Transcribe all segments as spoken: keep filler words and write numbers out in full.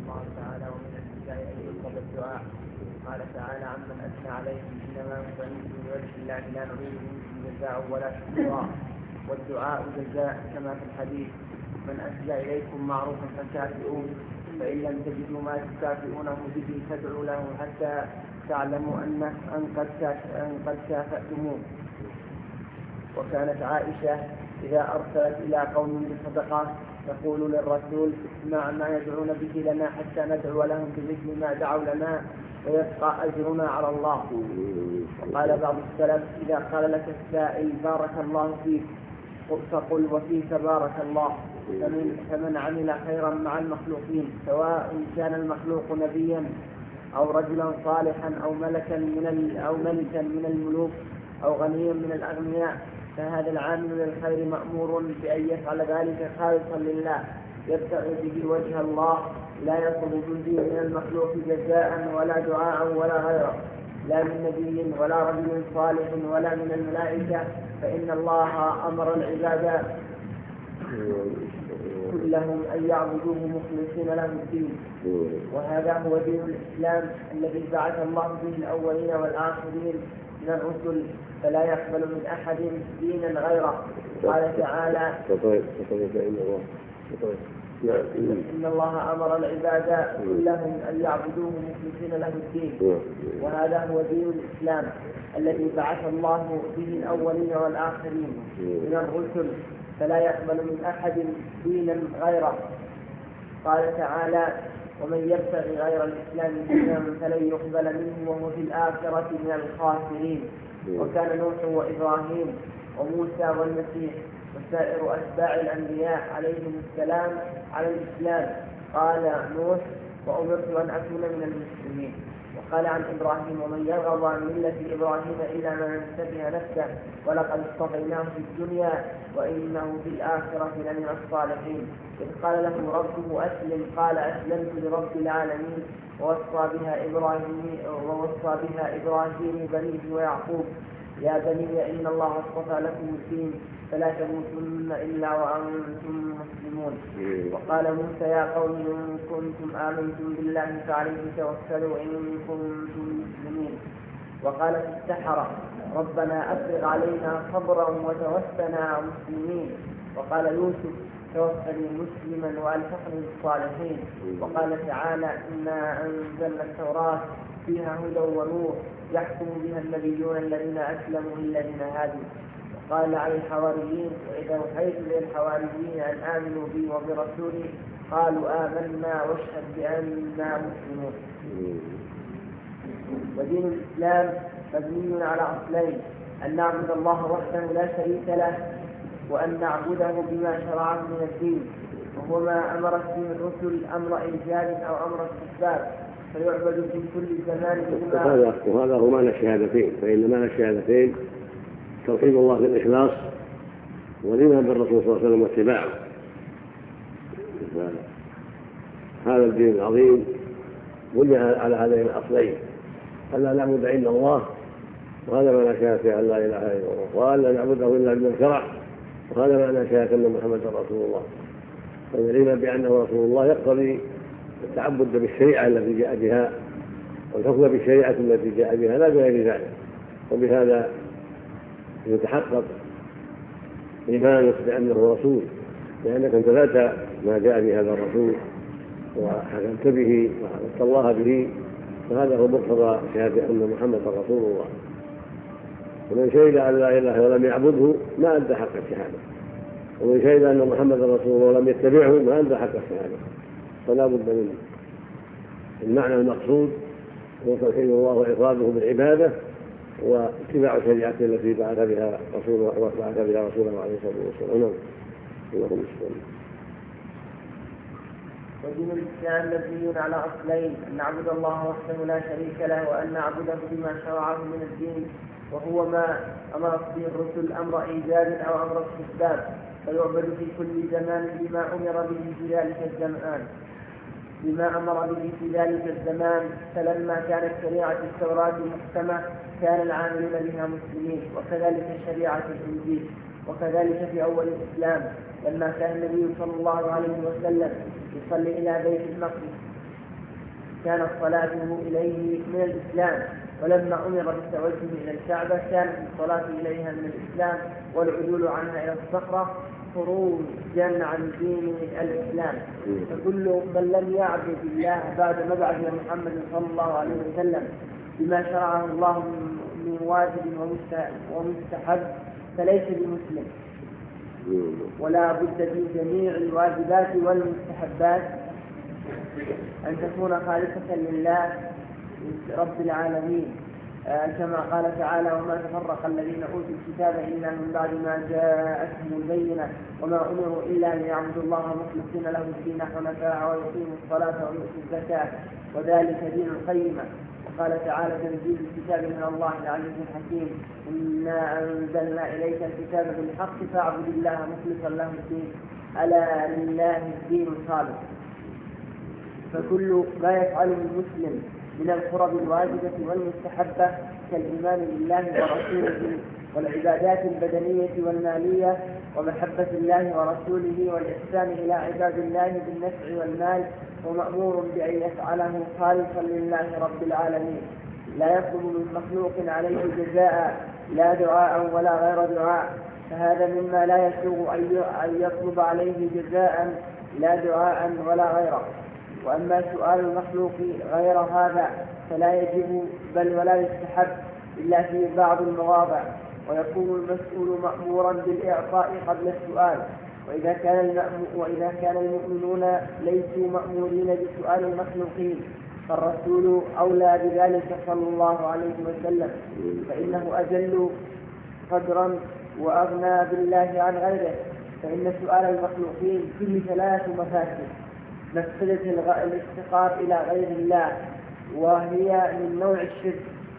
الله تعالى ومن الابتداء أن يطلب الدعاء. قال تعالى عمن أثنى عليهم إنما نطعمكم لوجه الله لا نريد منكم جزاء ولا شكورا، والدعاء جزاء كما في الحديث من أسدى إليكم معروفا فكافئوه، فإن لم تجدوا ما تكافئونه به فادعوا له حتى تعلموا أن أن قد كافأتموه. وكانت عائشة إذا أرسلت إلى قوم بصدقة تقول للرسول اسمع ما يدعون به لنا حتى ندعو لهم بمثل ما دعوا لنا ويبقى أجرنا على الله. وقال بعض السلف إذا قال لك السائل بارك الله فيك فقل وفيك بارك الله. فمن, فمن عمل خيرا مع المخلوقين سواء كان المخلوق نبيا أو رجلا صالحا أو ملكا من أو ملكا من الملوك أو غنيا من الأغنياء، فهذا العامل للخير مأمور بأن يفعل ذلك خالصا لله يبتغي به وجه الله، لا يطلب به من المخلوق جزاء ولا دعاء ولا غيره، لا من نبي ولا رجل صالح ولا من الملائكة، فإن الله أمر العباد كلهم أن يعبدوه مخلصين له الدين. وهذا هو دين الإسلام الذي بعث الله به الأولين والآخرين من الرسل، فلا يقبل من أحد دينا غيره. قال تعالى إن الله أمر العباد كلهم أن يعبدوه مخلصين له الدين. وهذا هو دين الإسلام الذي بعث الله به الأولين والآخرين من الرسل، فلا يقبل من أحد دينا غيره. قال تعالى ومن يبتغي غير الإسلام دينا فلن يقبل منه وهو في الآخرة من الخاسرين. وكان نوح وإبراهيم وموسى والمسيح وسائر أتباع الأنبياء عليهم السلام على الإسلام. قال نوح وأمرت أن أكون من المسلمين. وقال عن إبراهيم ومن يرغب عن ملة إبراهيم إلا من سفه نفسه ولقد اصطفيناه في الدنيا وإنه في الآخرة لمن الصالحين. إذ قال له ربه أسلم قال أسلمت لرب العالمين. ووصى بها إبراهيم ووصى بها إبراهيم بنيه ويعقوب يا بني إن الله اصطفى لكم الدين فلا تموتن إلا وأنتم مسلمون. وقال موسى يا قوم إن كنتم آمنتم بالله فعليه توكلوا إن كنتم مسلمين. وقال في السحرة ربنا أفرغ علينا صبرا وتوفنا مسلمين. وقال يوسف توفني مسلما وألحقني بالصالحين. وقال تعالى إنا أنزلنا التوراة فيها هدى ونور يحكم بها النبيون الذين أسلموا للذين هادوا. وقال على الحواريين وإذا أوحيت للحواريين أن آمنوا بي وبرسولي قالوا آمنا واشهد بأننا مسلمون. ودين الإسلام مبني على أصلين: أن نعبد الله وحده لا شريك له، وأن نعبده بما شرعه من الدين، وهو ما أمرت به الرسل أمر إيجاد أو أمر استحباب، فيعبد في كل زمان بما. وهذا هو معنى الشهادتين. فإن معنى الشهادتين توحيد الله بالإخلاص والإيمان بالرسول صلى الله عليه وسلم واتباعه. هذا الدين العظيم بني على هذين الأصلين: ألا نعبد إلا الله، وهذا معنى شهادة أن لا إله إلا الله، وألا نعبده إلا بما شرع، وهذا معنى شهادة أن محمدا رسول الله. فإن الإيمان بأنه رسول الله يقتضي التعبد بالشريعة التي جاء بها والحكم بالشريعة التي جاء بها لا بغير ذلك. وبهذا يتحقق إيمانك بأنه رسول، لأنك امتثلت ما جاء به هذا الرسول وحكمت به وعبدت الله به، فهذا هو مقتضى شهادة أن محمدا رسول الله. ومن شهد أن لا إله ولم يعبده ما أدى حق الشهادة، ومن شهد أن محمدا رسول الله ولم يتبعه ما أدى حق الشهادة. فلا بد من المعنى المقصود هو توحيد الله وإفراده بالعبادة واتباع شريعته التي بعث بها رسوله وبعث بها رسوله عليه الصلاة والسلام. اللهم صل. ودين الإسلام مبني على أصلين: أن نعبد الله وحده لا شريك له، وأن نعبده بما شرعه من الدين، وهو ما أمرت به الرسل أمر إيجاد أو أمر استحباب، فيعبد في كل زمان بما أمر به في ذلك الزمان بما أمر به في ذلك الزمان. فلما كانت شريعة التوراة محكمة كان العاملون بها مسلمين، وكذلك شريعة الإنجيل. وكذلك في أول الإسلام لما كان النبي صلى الله عليه وسلم يصلي إلى بيت المقدس كانت صلاته إليه من الإسلام، ولما أمر بالتوجه إلى الكعبة كانت الصلاة إليها من الإسلام، والعدول عنها إلى الصخرة خروجا عن دين الإسلام. فكل من لم يعبد الله بعد مبعث محمد صلى الله عليه وسلم بما شرعه الله من واجب ومستحب فليس بمسلم، ولا بد في جميع الواجبات والمستحبات أن تكون خالصة لله رب العالمين، آه كما قال تعالى: وما تفرق الذين أوتوا الكتاب إلا من بعد ما جاءتهم البينة وما أمروا إلا ليعبدوا الله مخلصين له الدين حنفاء ويقيموا الصلاة ويؤتوا الزكاة وذلك دين القيمة. وقال تعالى: تنزيل الكتاب من الله العزيز الحكيم، إنا أنزلنا إليك الكتاب بالحق فاعبد الله مخلصا له الدين ألا لله الدين الخالص. فكل ما يفعله المسلم من القرب الواجبة والمستحبة كالإيمان بالله ورسوله والعبادات البدنية والمالية ومحبة الله ورسوله والإحسان إلى عباد الله بالنفع والمال، ومأمور بأن يفعله خالصا لله رب العالمين، لا يطلب من مخلوق عليه جزاء لا دعاء ولا غير دعاء، فهذا مما لا يسوغ أن يطلب عليه جزاء لا دعاء ولا غيره. وأما سؤال المخلوق غير هذا فلا يجب بل ولا يستحب إلا في بعض المواضع، ويكون المسؤول مأمورا بالإعطاء قبل السؤال. وإذا كان وإذا كان المؤمنون ليسوا مأمورين بسؤال المخلوقين فالرسول أولى بذلك صلى الله عليه وسلم، فإنه أجل قدرا وأغنى بالله عن غيره. فإن سؤال المخلوقين فيه ثلاث مفاسد: مفسدة الافتقار إلى غير الله وهي من نوع الشرك،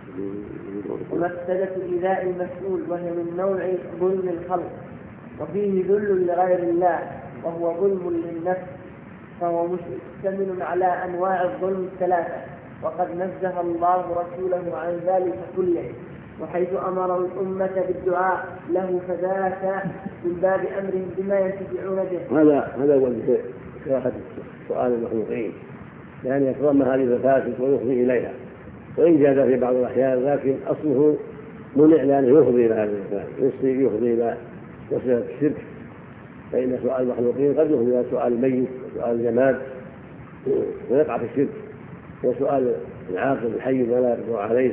ومفسدة إيذاء المسؤول وهي من نوع ظلم الخلق، وفيه ذل لغير الله وهو ظلم للنفس، فهو مشتمل على أنواع الظلم الثلاثة، وقد نزه الله رسوله عن ذلك كله، وحيث أمر الأمة بالدعاء له فذاك من باب أمرهم بما ينتفعون به. هذا هذا هو كراهة سؤال المخلوقين، يعني يتضمن هذه المفاسد ويفضي إليها، وإن جاز في بعض الأحيان لكن أصله منع لأنه يفضي إلى هذه المفاسد، يفضي إلى وسيلة الشرك، فإن سؤال المخلوقين قد يفضي إلى سؤال الميت وسؤال الجماد ويقع في الشرك، وسؤال العاقل الحي ولا يقدر عليه،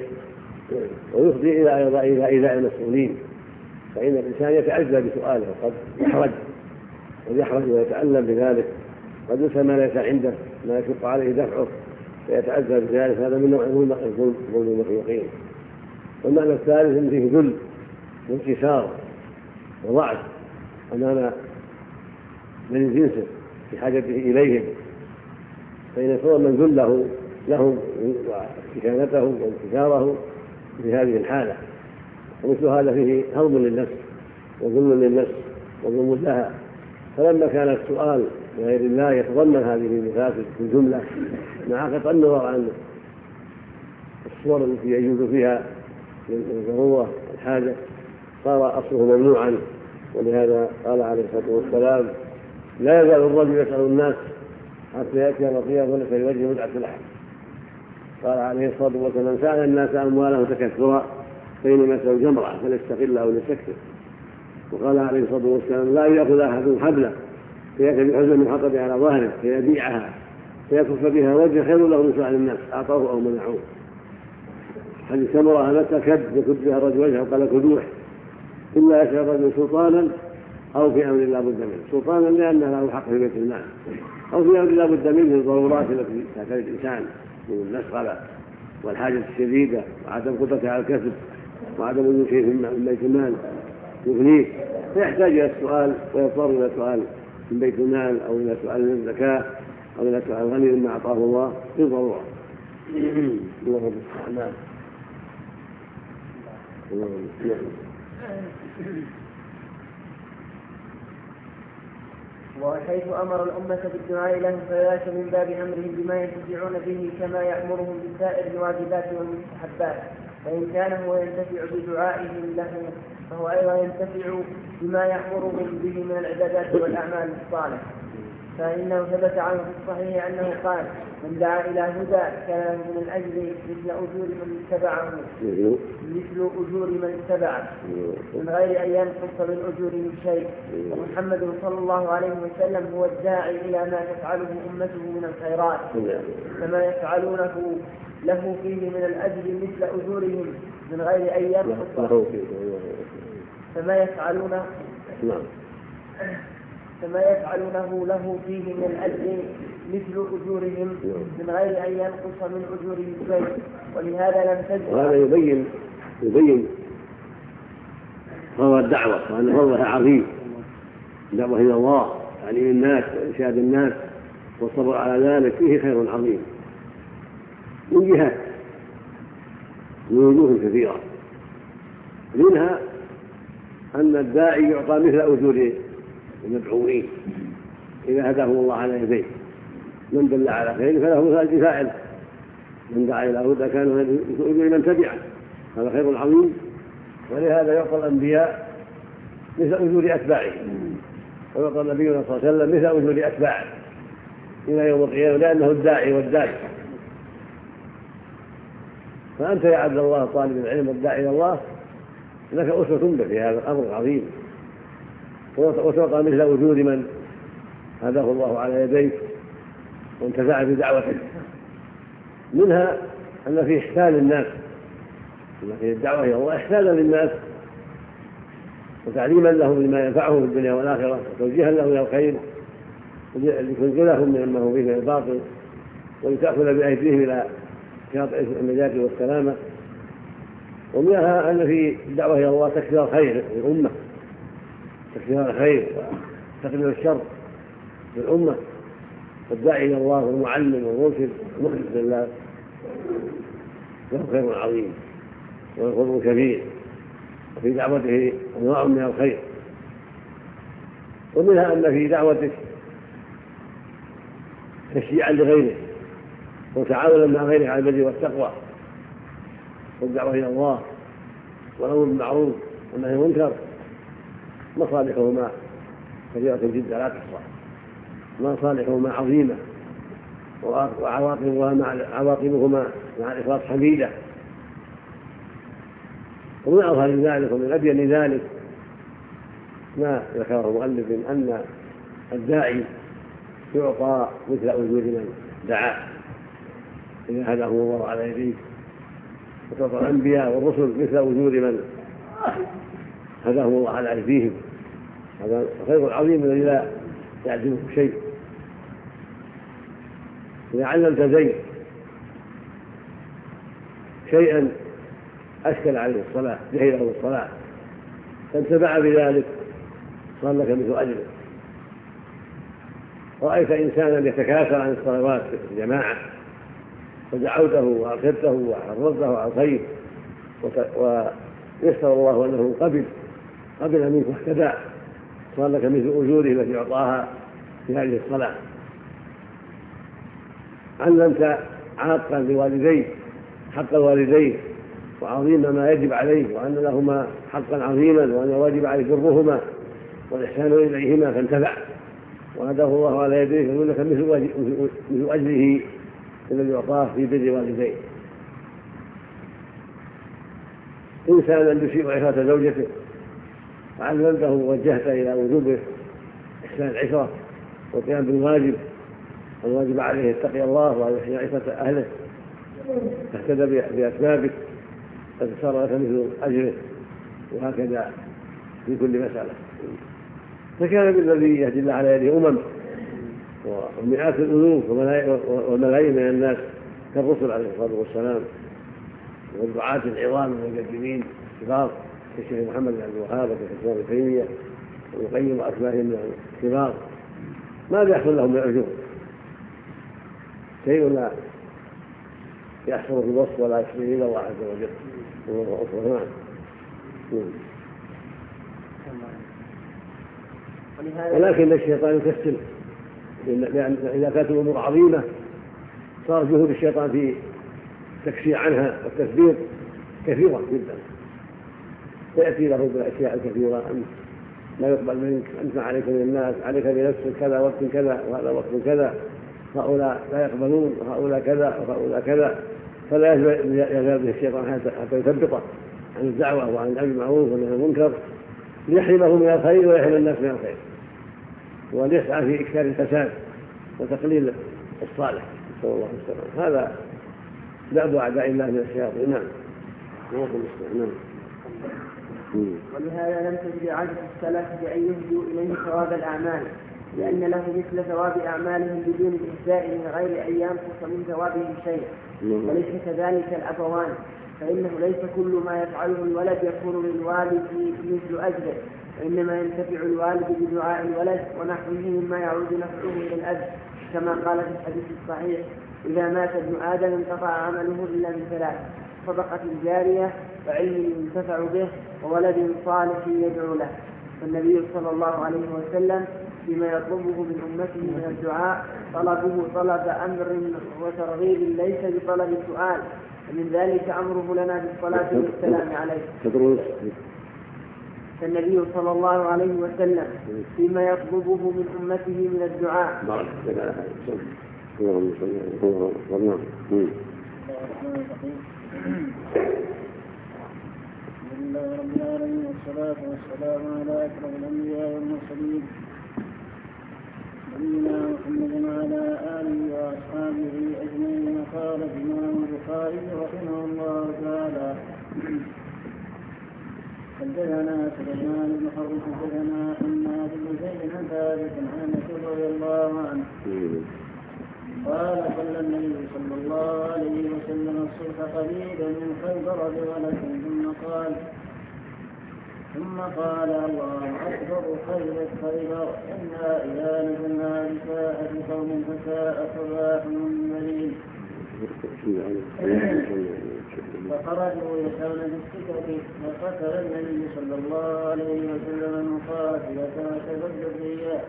ويفضي إلى أيضا إلى إيذاء المسؤولين، فإن الإنسان يتعزى بسؤاله وقد يحرج ويحرج ويتألم بذلك، قد يسأل ما ليس عنده ما يشق عليه دفعه فيتعزى بذلك، هذا من نوع ظلم المخلوقين. والمعنى الثالث أن فيه ذل وانكسار وضعف أمام من جنسه في حاجته إليهم، فإن يكون من ذله لهم واستكانته وانكساره في هذه الحالة، ومثل هذا فيه هضم للنفس وظلم للنفس وظلم لها. فلما كان السؤال لغير الله يتضمن هذه المفاسد في الجملة مع قطع النظر عن الصور التي يجوز فيها الضرورة والحاجة صار أصله ممنوعا. ولهذا قال عليه الصلاة والسلام: لا يزال الرجل يسأل الناس حتى يأتي يوم القيامة وليس في وجهه مدعة لحم. قال عليه الصلاة والسلام: من سأل الناس أموالهم تكثرا فإنما يسأل جمرة فليستقل أو ليستكثر. وقال عليه الصلاة والسلام: لا يأخذ أحد حبله فيأتي بحزن من حطب على ظهره فيبيعها فيكف بها وجه خير له من سؤال الناس أعطوه أو منعوه. حديث سمرة: متى كد يكد بها الرجل وجهه قال كدوح إلا يشعر الرجل سلطانا أو في أمر لا بد منه، سلطانا لأنه له حق في بيت المال، أو في أمر لا بد منه الضرورات التي تحتاج الإنسان من المشغلة والحاجة الشديدة وعدم قدرته على الكسب وعدم وجود شيء من بيت المال يغنيه، فيحتاج إلى السؤال ويضطر إلى السؤال من بيت المال أو إلى سؤال من الزكاة أو إلى سؤال غني مما أعطاه الله في ضرورة. الله نعم. وحيث أمر الأمة بالدعاء لهم فذاك من باب أمرهم بما ينتفعون به كما يأمرهم بسائر الواجبات والمستحبات، فإن كان هو ينتفع بدعائهم له فهو أيضا ينتفع بما يأمرهم به من العبادات والأعمال الصالحة. فإنه ثبت عنه في الصحيح أنه قال: من دعا إلى هدى كان له من الأجر مثل أجور من اتبعه مثل أجور من اتبعه من غير أن ينقص من أجورهم شيء. ومحمد صلى الله عليه وسلم هو الداعي إلى ما تفعله أمته من الخيرات، فما يفعلونه له فيه من الأجر مثل أجورهم من غير أن ينقص فما يفعلونه فما يفعلونه له فيه من الأجر مثل أجورهم من غير أن ينقص من أجورهم شيء. ولهذا لم تجد. وهذا يبين يبين فضل الدعوة وأن فضلها عظيم. الدعوة إلى الله تعليم الناس وإرشاد الناس والصبر على ذلك فيه خير عظيم من جهات من وجوه كثيرة، منها أن الداعي يعطى مثل أجور المدعوين إذا هداهم الله على يديه. من دل على خير فله مثل أجر فاعله، من دعا إلى هدى كان مثل أجور من تبعه، هذا خير عظيم. ولهذا يعطى الأنبياء مثل أجور أتباعهم، ويعطى النبي صلى الله عليه وسلم مثل أجور أتباعه إلى يوم القيامة، لأنه الداعي والداعي. فأنت يا عبد الله طالب العلم والداعي إلى الله لك أسوة به في هذا الأمر العظيم، وتعطى مثل أجور من هداه الله على يديك وانتفع بدعوته. منها أن في إحسان الناس، أن في الدعوة إلى الله إحسانا للناس وتعليما لهم لما ينفعهم في الدنيا والآخرة وتوجيها لهم إلى الخير لتنزلهم مما هو فيه من الباطل ولتأخذ بأيديهم إلى شاطئ النجاة والسلامة. ومنها أن في الدعوة إلى الله تكثير الخير للأمة، تكثير الخير وتقليل الشر للأمة. والداعي إلى الله والمعلم والمرشد المخلص لله له خير عظيم وفضل كبير، وفي دعوته أنواع من الخير. ومنها أن في دعوتك تشجيعا لغيره وتعاونا مع غيره على البر والتقوى والدعوة إلى الله والأمر بالمعروف والنهي عن المنكر مصالحهما كثيرة جدا لا تحصى، مصالحهما عظيمة وعواقبهما مع عواقبهما مع الإخلاص حميدة. ومن أظهر ذلك ومن أبين ذلك ما ذكره المؤلف من أن الداعي يعطى مثل أجور من دعا إذا هداهم الله على يديه، وتعطى الأنبياء والرسل مثل أجور من هداهم الله على أيديهم. هذا خير عظيم الذي لا يعجبه شيء. إذا علمت زيد شيئا أشكل عليه الصلاة جهله الصلاة فانتفع بذلك صار لك مثل أجره. رأيت إنسانا يتكاسل عن الصلوات في الجماعة فدعوته وأرشدته وحرضته على الخير ويسر الله أنه قبل قبل منك واهتدى صار لك مثل أجوره التي يعطاها في هذه الصلاة. علمت عاقا لوالديه حق الوالدين وعظيم ما يجب عليه وأن لهما حقا عظيما وأن واجب عليه برهما والإحسان إليهما فانتفع وهداه الله على يديه فيقول لك مثل أجره الذي يعطاه في بر والديه. إنسانا يسيء عشرة زوجته فعلمته ووجهته إلى وجوب إحسان العشرة والقيام بالواجب والواجب عليه اتقي الله ويحيي عشرة أهله فاهتدى بأسبابك فصار لك مثل أجره. وهكذا في كل مسألة. فكان بالذي يهدي الله على يده أمم ومئات الألوف وملايين من الناس كالرسل عليه الصلاة والسلام والدعاة العظام والمجددين الكبار كالشيخ محمد بن عبد الوهاب وكالشيخ ابن تيمية والقيم وأشباههم من الكبار. ماذا يحصل لهم من الأجور؟ شيء لا يحصل في الوصف ولا يحصل إلا الله عز وجل وهو أصله. ولكن الشيطان يكسل لأن إذا كانت الأمور عظيمة صار جهود الشيطان في التكفير عنها والتثبيط كثيرة جدا، فيأتي له بالأشياء الكثيرة لا يقبل منك، أنت عليك من الناس، عليك بنفسك كذا وقت كذا وهذا وقت كذا، هؤلاء لا يقبلون وهؤلاء كذا وهؤلاء كذا، فلا يزال به الشيطان حتى يثبطه عن الدعوة وعن الأمر بالمعروف والنهي عن المنكر ليحرمه من الخير ويحرم الناس من الخير، وليسعى في إكثار الفساد وتقليل الصالح، نسأل الله السلامة. هذا دأب أعداء الله من الشياطين. نعم. نعم. ولهذا لم تجد عادة السلف بأن يهدوا إليه ثواب الأعمال، لأن له مثل ثواب أعمالهم بدون الإجزاء من غير أن ينقص من ثوابهم شيء. وليس كذلك الأبوان، فإنه ليس كل ما يفعله الولد يكون للوالد مثل أجره، وإنما ينتفع الوالد بدعاء الولد ونحوه مما يعود نفعه إلى الأب، كما قال في الحديث الصحيح: إذا مات ابن آدم انقطع عمله إلا من ثلاث: صدقة جارية، وعلم ينتفع به، وولد صالح يدعو له. فالنبي صلى الله عليه وسلم بما يطلبه من أمته من الدعاء طلبه طلب أمر وترغيب ليس بطلب سؤال، ومن ذلك أمره لنا بالصلاة والسلام عليه. فالنبي صلى الله عليه وسلم بما يطلبه من أمته من الدعاء الحمد لله رب العالمين، والصلاة والسلام على أشرف الأنبياء والمرسلين نبينا محمد وعلى آله وأصحابه أجمعين. قال الإمام البخاري رحمه الله تعالى: حدثنا سليمان بن حرب حدثنا حماد بن زيد عن ثابت عن انس رضي الله عنه قال: صلى النبي صلى الله عليه وسلم الصبح قريبا من خيبر بغلة، ثم قال ثم قال: الله أكبر، خيبت خيبر، إنا إذا نزلنا بساءة قوم فساء صباح المنذرين. فخرجوا يسعون بالسكة، فقتل النبي صلى الله عليه وسلم المقاتلة وتبدد الرياح،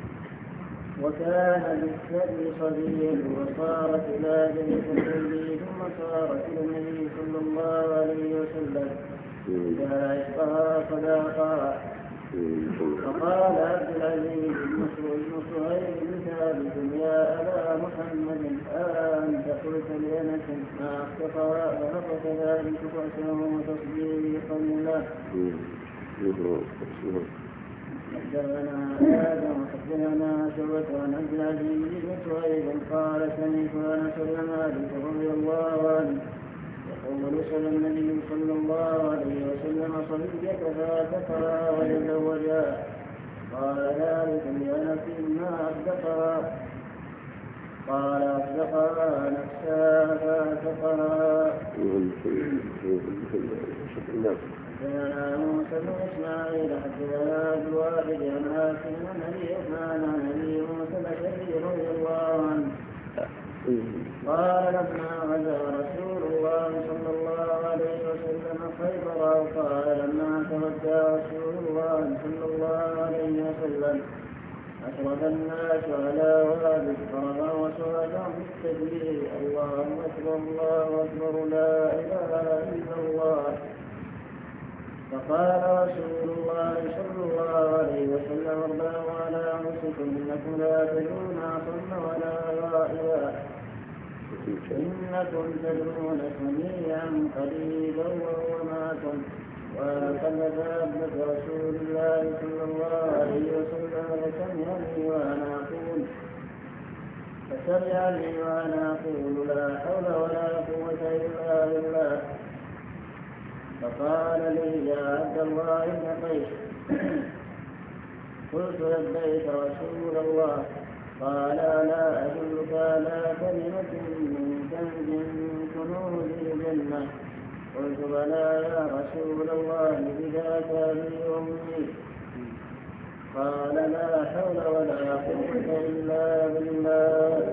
وكان بالسر صبيا، وصارت إلى جنة النبي، ثم صارت إلى النبي صلى الله عليه وسلم إذا عشقها صداقها. فقال عبد العزيز بن صهيب بن ثابت: يا أبا محمد، أنت قلت لأنس ما أخطأها؟ فنقص ذلك رأسه وتصديقا له. حدثنا آدم حدثنا شعبة عن عبد العزيز بن صهيب قال: سمعت أنس بن مالك رضي الله عنه يقول: صلى النبي صلى الله عليه وسلم صبية فاتقها وتزوجها. قال: ذلك لأنس ما أصدقها. قال: أصدقها نفسها فاتقها. حدثنا موسى بن إسماعيل حدثنا عبد الواحد عن عاصم عن أبي عثمان عن أبي موسى الأشعري رضي الله عنه قال: لما غزا رسول الله صلى الله عليه وسلم خيبر، قال: لما تودع رسول الله صلى الله عليه وسلم أشرف الناس على واد فرغا وصعدا بالتكبير: الله أكبر، الله أكبر، لا إله إلا الله. فقال رسول الله صلى الله عليه وسلم: اربعوا على أنفسكم، إنكم لا تدرون أصم ولا غائبا، إنكم تدرون سميعا قريبا وهو معكم. وقد ذهبت رسول الله صلى الله عليه وسلم فسمعني وأنا أقول فسمعني وأنا أقول: لا حول ولا قوة إلا بالله. فقال لي: يا عبد الله بن قيس. قلت: لبيك رسول الله. قال: لا أدلك على كلمة من كنز من كنوز الجنة. قلت: بلى يا رسول الله، بذاك أبي وأمي. قال: لا حول ولا قوة إلا بالله.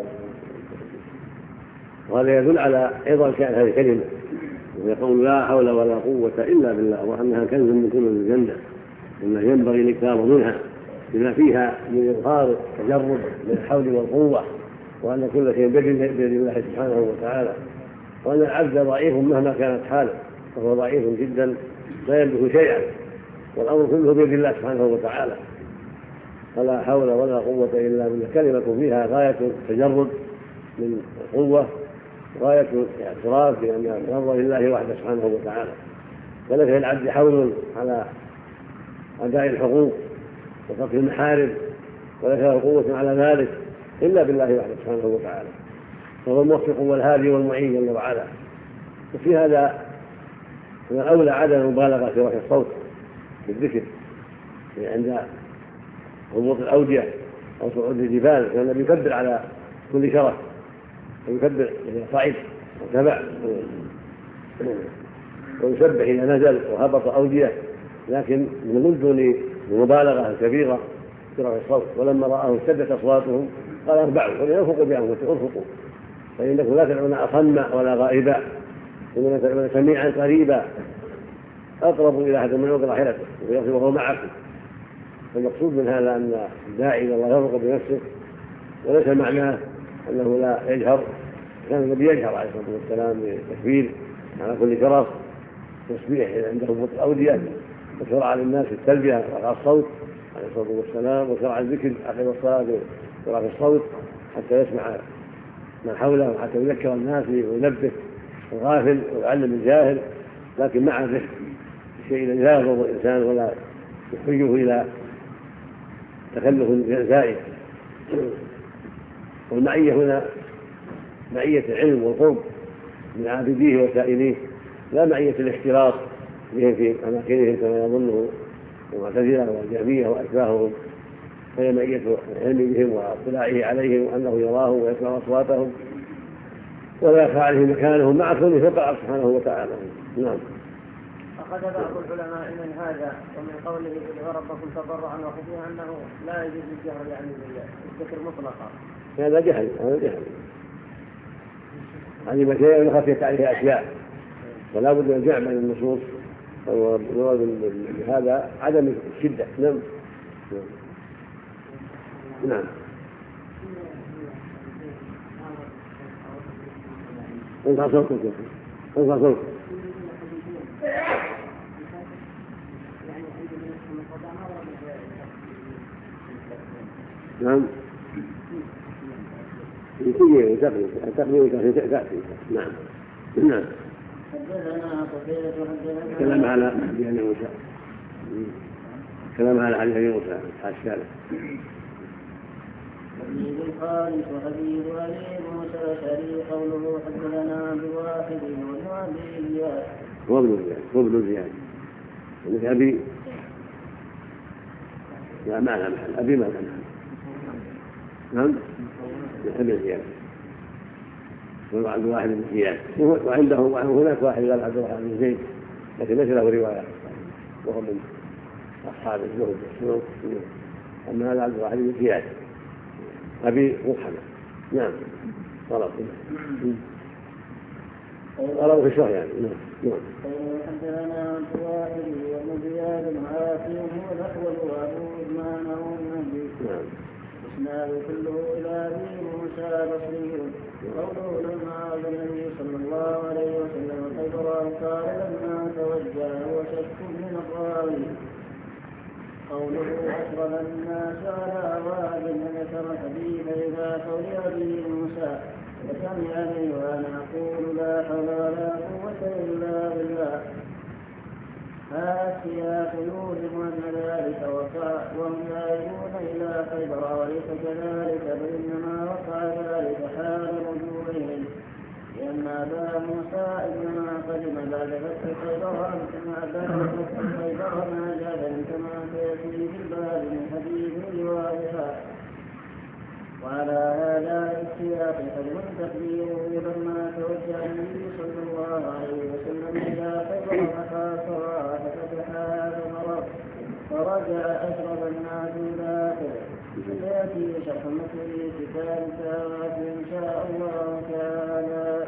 وهذا يدل على عظم شأن هذه الكلمة، يقول: لا حول ولا قوة إلا بالله، وأنها كنز من كنوز الجنة، وأنه ينبغي الاكثار منها بما فيها من إظهار التجرد من الحول والقوة، وأن كل شيء بيد الله سبحانه وتعالى، وأن العبد ضعيف مهما كانت حاله، فهو ضعيف جدا لا يملك شيئا، والأمر كله بيد الله سبحانه وتعالى، فلا حول ولا قوة إلا بالله. كلمة فيها غاية التجرد من القوة، غاية الاعتراف بأن الأمر لله وحده سبحانه وتعالى، وليس للعبد حول على أداء الحقوق وترك المحارم، وليس له قوة على ذلك إلا بالله وحده سبحانه وتعالى، فهو الموفق والهادي والمعين جل وعلا. وفي هذا من الأولى عدم المبالغة في رفع الصوت بالذكر عند هبوط الأودية أو صعود الجبال، لأن النبي يكبر على كل شرف، ويكبر إذا صعد وتبع، ويسبح إذا نزل وهبط أودية، لكن من دون المبالغة الكبيرة في رفع الصوت. ولما رآهم اشتدت أصواتهم قال اربعوا ولينفقوا بأنفسهم ارفقوا، فإنكم لا تدعون أصم ولا غائبا، إنما تدعون سميعا قريبا أقرب إلى أحد منكم راحلته وهو معكم. فالمقصود من هذا أن الداعي إلى الله يرفق بنفسه، وليس معناه أنه لا يجهر. كان النبي يجهر عليه الصلاة والسلام بالتكبير على كل شرف، تسبيح عند هبوط الأودية، وشرع للناس التلبية رفع الصوت عليه الصلاة والسلام، وشرع الذكر عقب الصلاة برفع الصوت حتى يسمع من حوله وحتى يذكر الناس وينبه الغافل ويعلم الجاهل، لكن مع ذكر الشيء الذي لا يضر الإنسان ولا يحرجه إلى تكلف زائد. والمعية هنا معية العلم والقرب من عابديه وسائليه، لا معية الاختلاط بهم في أماكنهم كما يظنه المعتزلة والجهمية وأشباههم، فهي معية العلم بهم واطلاعه عليهم وأنه يراهم ويسمع أصواتهم ولا يخفى عليه مكانهم مع كونه فوق سبحانه وتعالى. نعم. أخذ بعض العلماء من هذا ومن قوله ادعوا ربكم تضرعا وخفيا أنه لا يجوز الجهر يعني بالذكر مطلقا. هذا جهل، هذا جهل. هذه مسائل خفيت عليها أشياء، ولا بد من الجمع بين النصوص، والمراد بهذا عدم الشدة. نعم. نعم. انفع صوتك، انفع صوتك. نعم. يتجي تقريبا تقريبا تأتي. نعم. نعم. كلام على حديث موسى، كلام على حديث موسى حاشا له. حديث الخالص وحديث أبي موسى الأشعري قوله حدثنا بواحد وابن زياد وابن زياد وابن زياد مثل أبي لا ما لها محل، أبي ما لها محل. نعم. أبي زياد وعبد الواحد بن زياد، وعنده وهناك واحد قال عبد الواحد بن زيد لكن ليس له رواية وهو من أصحاب الزهد والسلوك، أما هذا عبد الواحد بن زياد أبي محمد. نعم. طلب طلب في الشهر يعني. نعم. حدثنا عبد الواحد وابن زياد عاصم والأحول وأبو عثمان والنبي. نعم. إسناد كله إلى أبي موسى بصري. قوله لما أذن النبي صلى الله عليه وسلم خيبر قال لما توجه وشك من الراوي. قوله أشرف الناس على واد ذكر الحديث إذا قول أبي موسى وسمعني وأنا أقول لا حول ولا قوة إلا بالله. هذا السياق يوهم أن ذلك وقع وهم ذاهبون إلى خيبر وليس كذلك، بل إنما وقع ذلك حال رجوعهم، لأن أبا موسى إنما قدم بعد فتح خيبر ما جاء كما سيأتي في الباب من حديث روايها. وعلى هذا السياق فلم تقديره لما توجه النبي صلى الله عليه وسلم إلى خيبر فخاصها ففتح هذا المرض فرجع أشرف الناس إلى آخره. سيأتي شرح مثل كتاب التوراة إن شاء الله تعالى.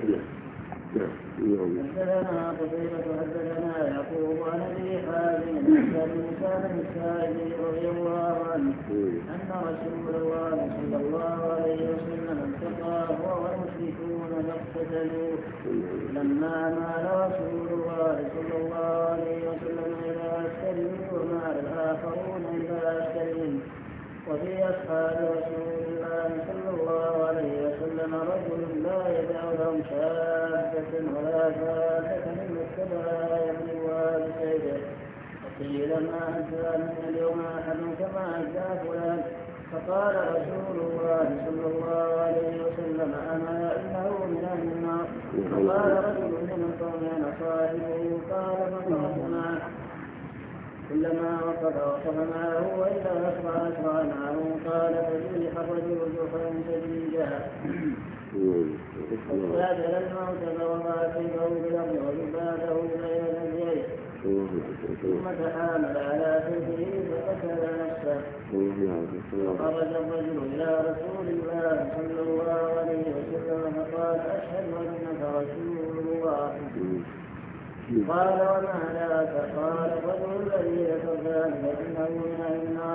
حدثنا قتيبة حدثنا يعقوب عن ابي حازم عن موسى الساعدي رضي الله عنه ان رسول الله صلى الله عليه وسلم التقى هو والمشركون فاقتتلوا. لما مال رسول الله صلى الله عليه وسلم الى أشتريه وما للآخرون إلا أشتريه. وفي أصحاب رسول الله صلى الله عليه وسلم رجل لا يدع لهم شابة ولا فاتة من السبع يبلغها بسيده. قيل ما أدى من اليوم أحد كما أدى فلان، فقال رسول الله صلى الله عليه وسلم أما إنه من أهل النار. فقال رجل من القوم أنا صاحبه. قال فقال معه كلما وقف وقف معه وإذا أسرع أسرع معه. قال فجرح الرجل جرحا شديدا واستعجل الموت فوضع سيفه بالأرض وجباته بين ثدييه ثم تحامل على سيفه فقتل نفسه. فخرج الرجل إلى رسول الله صلى الله عليه وسلم فقال أشهد أنك رسول الله. قال وما ذاك؟ قال الرجل الذي ذكر ذلك إنه من أهل النار.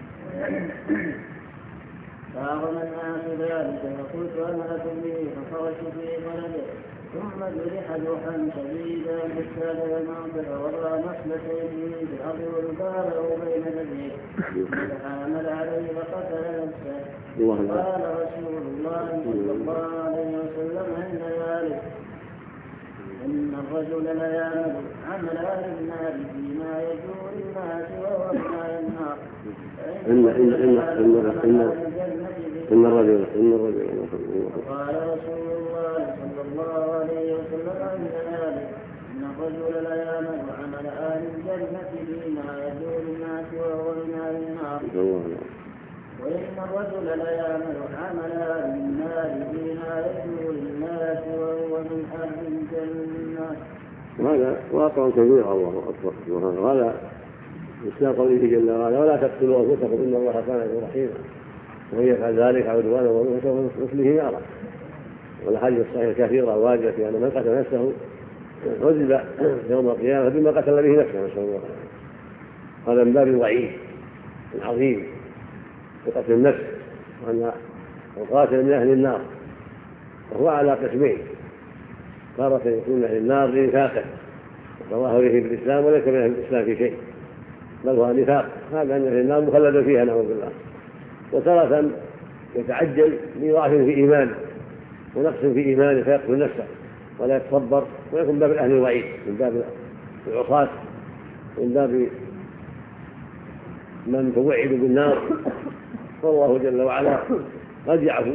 فأعظم الناس ذلك فقلت أنا لكم به فخرجت في بلده ثم جرح جرحا شديدا فاستعجل الموت فوضع نصلتيه في الأرض وجباله بين يديه فتحامل عليه فقتل نفسه. قال رسول الله صلى الله عليه وسلم عند ذلك إن الرجل ليعمل عمل أهل النار فيما يجور الناس وهو من أهل النار. إن إن إن إن إن الرجل إن الرجل قال رسول الله صلى الله عليه وسلم عند ذلك إن الرجل ليعمل عمل أهل الجنة فيما يجور الناس وهو من أهل النار. وإن الرجل ليعمل عمل أهل النار فيما يجور الناس وهو من أهل الجنة. هذا واقع كبير. الله أكبر. وهذا مثل قوله جل وعلا ولا تقتلوا أنفسكم إن الله كان بكم رحيما ومن يفعل ذلك عدوانا وظلما فنصله نارا. والأحاديث الصحيحة كثيرة واردة في أن من قتل نفسه عذب يوم القيامة بما قتل به نفسه نسأل الله. هذا من باب الوعيد العظيم بقتل النفس وأن القاتل من أهل النار. وهو على قسمين: تارة يكون من أهل النار لنفاقه وتظاهره بالإسلام وليس من أهل الإسلام في شيء بل هو نفاق، هذا أن أهل النار مخلد فيها نعوذ بالله. وتارة يتعجل لضعف في إيمانه ونقص في إيمانه فيقتل نفسه ولا يتصبر ويكون باب أهل الوعيد من باب العصاة من باب من توعد بالنار. فالله جل وعلا قد يعفو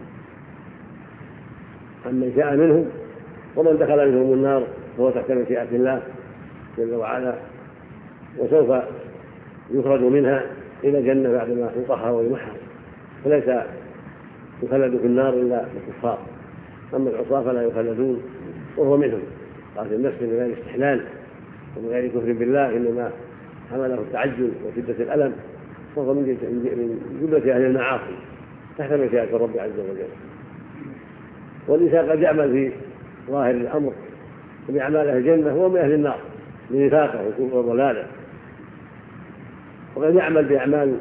عمن شاء منهم ومن دخل منهم النار فهو تحت مشيئة الله جل وعلا وسوف يخرج منها إلى الجنة بعدما يطهر ويمحر. فليس يخلد في النار إلا الكفار، أما العصاة فلا يخلدون وهو منهم. قاتل النفس من غير استحلال ومن غير كفر بالله إنما حمله التعجل وشدة الألم وهو من جملة أهل المعاصي تحت مشيئة الرب عز وجل. والإنسان قد يعمل في ظاهر الأمر وبأعمال أهل الجنة هو من أهل النار لنفاقه وضلاله، وقد يعمل بأعمال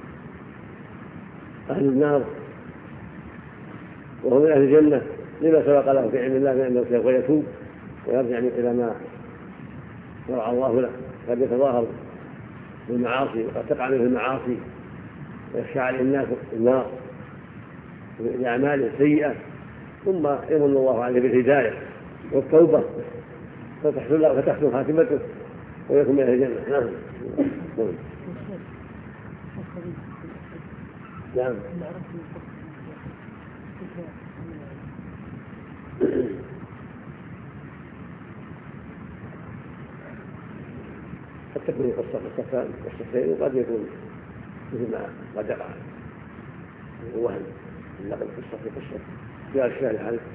أهل النار وهو من أهل الجنة لما سبق له في علم الله من أنه سوف يتوب ويرجع إلى ما شرع الله له. قد يتظاهر بالمعاصي وقد تقع منه المعاصي ويخشى عليه الناس النار بأعماله السيئة ثم يمن الله عليه بالهداية والتوبة فتحسن فتحسن خاتمته ويكون من أهل الجنة. نعم نعم قد تكون قصة قصتان قصتين وقد يكون مثل ما قد يقع وهم نقل قصة في قصة جاء الشارع عنه.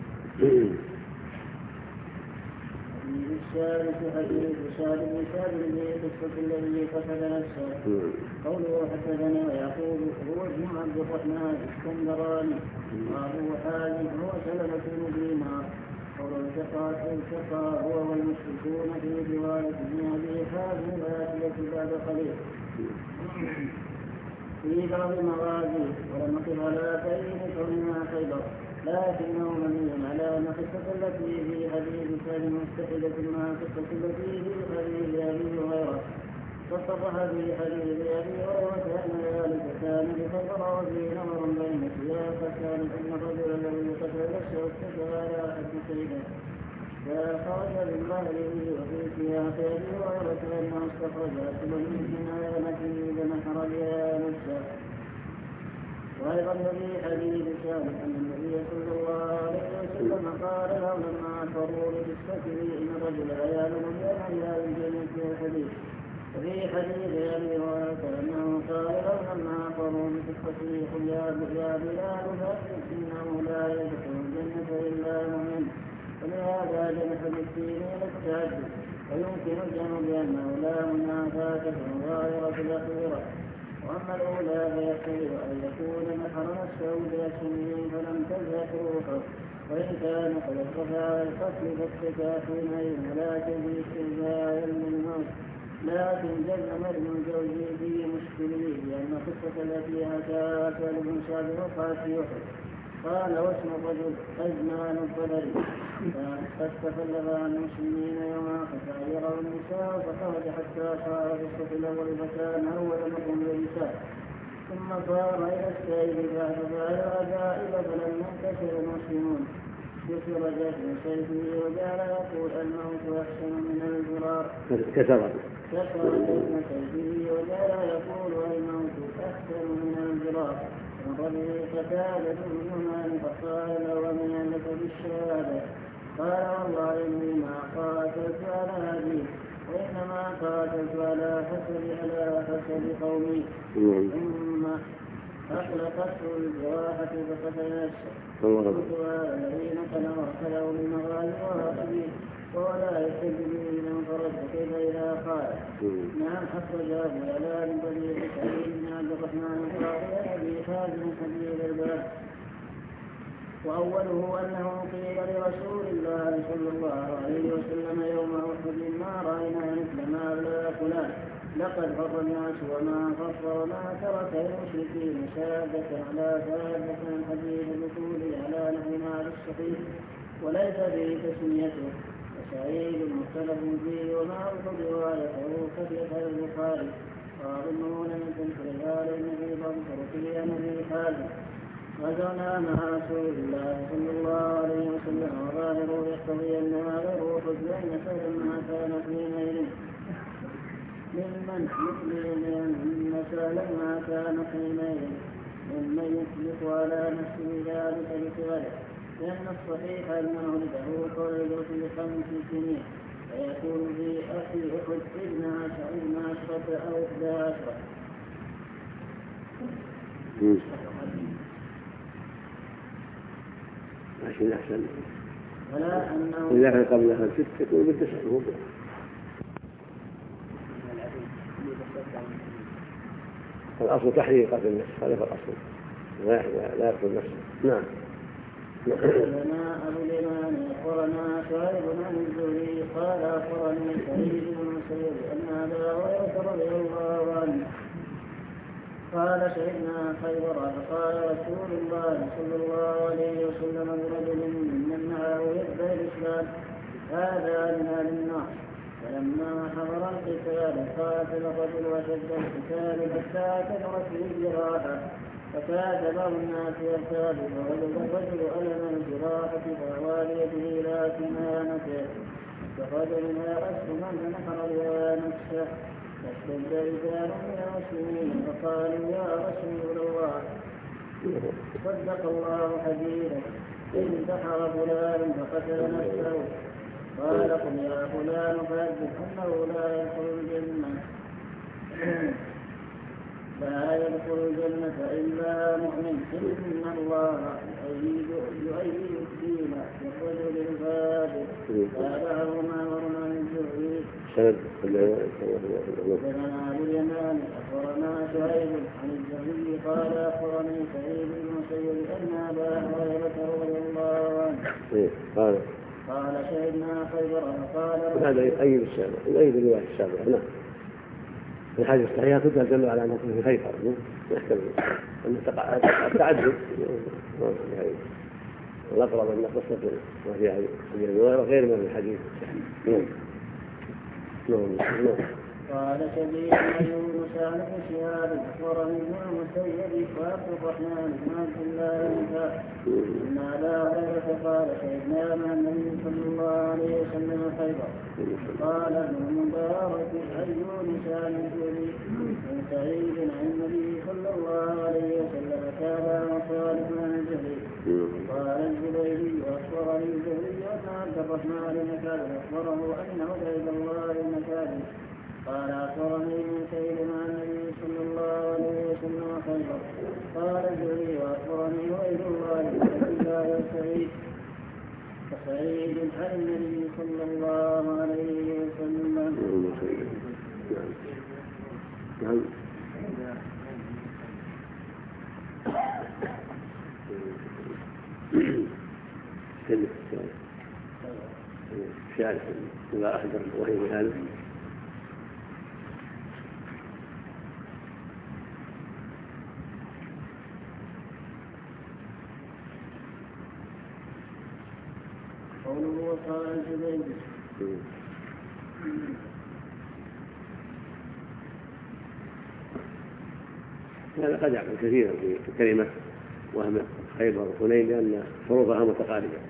الثالث حديث سعد بن ثابت بن قصة الذي قتل نفسه. قوله حدثنا يعقوب هو ابن عبد الرحمن الاسكندراني وابو حازم هو سلمة بن دينار. قوله التقى هو والمشركون في رواية ابن ابي حازم الآتية بعد قليل في بعض المغازي ولم يقف على كريم كونها خيبر لكنه مبني على أن القصة التي في حديث سالم متحدة مع القصة التي في حديث أبي هريرة فصرح في حديث ابي هريره ان ذلك كان بخبر وفي نظر بين سياق كان ان الرجل الذي قتل نفسه اتكى على حد سيده فخرج من ظهره وفي سياق ابي هريره انه استخرج اكلا من كنانته فنحر بها نفسه. وايضا في حديث سالم ان النبي صلى الله عليه وسلم قال له لما اقروا بقصته ان الرجل لا يعلم بان اهل الجنه في الحديث. وفي حديث ابي هريره انه قال له لما اقروا بقصته قل يا بلال فاكتب انه لا يدخل الجنه الا مؤمن. ولهذا جنح بالدين الى التعدد ويمكن الجمع بانه لا منافاه في الظاهره الاخيره. واما الاولى فيحتمل ان يكون نحر نفسه باسمه فلم تزهق روحه وان كان قد ارتفع القتل فاتكى حينئذ ولكن باستهزاء للموت. لكن جزم ابن الجوزي في مشكله لان القصه التي حكاها سهل بن سعد وقعت في احد. قال واسم الرجل أزمان الضرر فاستخلف عن المسلمين يوم فتعيره النساء فخرج حتى صار في الصف الأول فكان أول مقوم للنساء ثم صار إلى السيد فاعتبر العجائب فلم ينتصر المسلمون كسر جسم سيفه وجعل يقول الموت أحسن من الفرار كسر كسر جسم سيفه وجعل يقول الموت أحسن من الفرار. وقبل قتادة بن نعمان فقال له من لك بالشهادة؟ قال والله إني ما قاتلت على أبي وإنما قاتلت على حسب على حسب قومي. ثم أخلقته الجراحة فقتل نفسه. قلت الذين كانوا أخذوا من مغازي وراء ولا يحب به من فرد كيف إذا قال نعم أخرجه ولا من طريق سعيد بن عبد الرحمن قال يا أبي حازم حديث الباب. وأوله أنه قيل لرسول الله صلى الله عليه وسلم يوم أحد ما رأينا مثل ما لا فلان لقد فر الناس وما فر وما ترك المشركين شهادة على شهادة الحديث الدخول على نحو ما الصحيح وليس به تسميته. سعيد مختلف فيه وما أرفض روايته قد يفعل البخاري وأظنون من تلك الرجال الذي ظهر فيه نبي حازم. غزونا مع رسول الله صلى الله عليه وسلم وظاهره يقتضي أن هذا الروح بين سهل ما كان حينئذ ممن يؤمن أن سهل ما كان حينئذ ممن يطلق على نفسه ذلك بصغره لأن الصحيح أنه له قيد في خمس سنين فيكون في أخي أحد ابن عشر ابن عشرة أو إحدى عشرة. عشرين أحسن. ولا أنه إذا كان قبلها ست يكون بالتسع شهور. الأصل تحريق قتل النفس هذا هو الأصل لا يقتل نفسه. نعم. لنا أبو اليمان أخبرنا شعيب عن الزهري قال أخبرني سعيد بن المسيب أن أبا هريرة رضي الله عنه قال شهدنا خيبر فقال رسول الله صلى الله عليه وسلم برجل ممن معه يدعي الإسلام هذا من أهل النار. فلما حضر القتال قاتل الرجل وشد القتال حتى كثرت به الجراحة فكاد بعض الناس يرتاب فوجد الرجل ألم الجراحة فأوى بيده إلى كنانته فخرج منها أسهما فنحر بها نفسه فاشتد رجال من المسلمين فقالوا يا رسول الله صدق الله حديثك انتحر فلان فقتل نفسه. قال قل يا فلان فأجد أنه لا يدخل الجنة لا يدخل الجنة إلا مؤمن إن الله يؤيد الدين والرجل الفاجر. تابعه معمر عن الزهري. حدثنا أبو اليمان أخبرنا شعيب عن الزهري قال أخبرني سعيد بن المسيب أن أبا هريرة رضي الله عنه قال قال شهدنا خيبر فقال هذا يؤيد السابق يؤيد الرواية السابقة. نعم. الحديث الصحيحة تدل على أنه في خيبر يحتمل أن التعدد والأقرب أن قصة وفي الرواية غير من الحديث. نعم. نعم. قال شبيب أيوب سعد بن شهاب أخبرني ابن المسيب وعبد الرحمن بن عبد الله أن أبا هريرة قال شهدنا مع النبي صلى الله عليه وسلم خيبر. قال ابن المبارك أيوب سعد الزهري بن سعيد عن النبي صلى الله عليه وسلم تابع وصالح عن الزهري. قال الزبيري أخبرني الزهري أن عبد الرحمن بن كعب أخبره أن عبيد الله بن كعب قال أخبرني من سيد مع النبي صلى الله عليه وسلم خيبر. قال الزهري وأخبرني عبيد الله بن الله وسعيد وسعيد عن النبي صلى الله عليه وسلم. نعم. كلمة شارح إذا أحضر وهي هذا قوله وقال الزبير هذا قد يعمل كثيرا في كلمة وهم خيبر وحنين لأن حروفها متقاربة.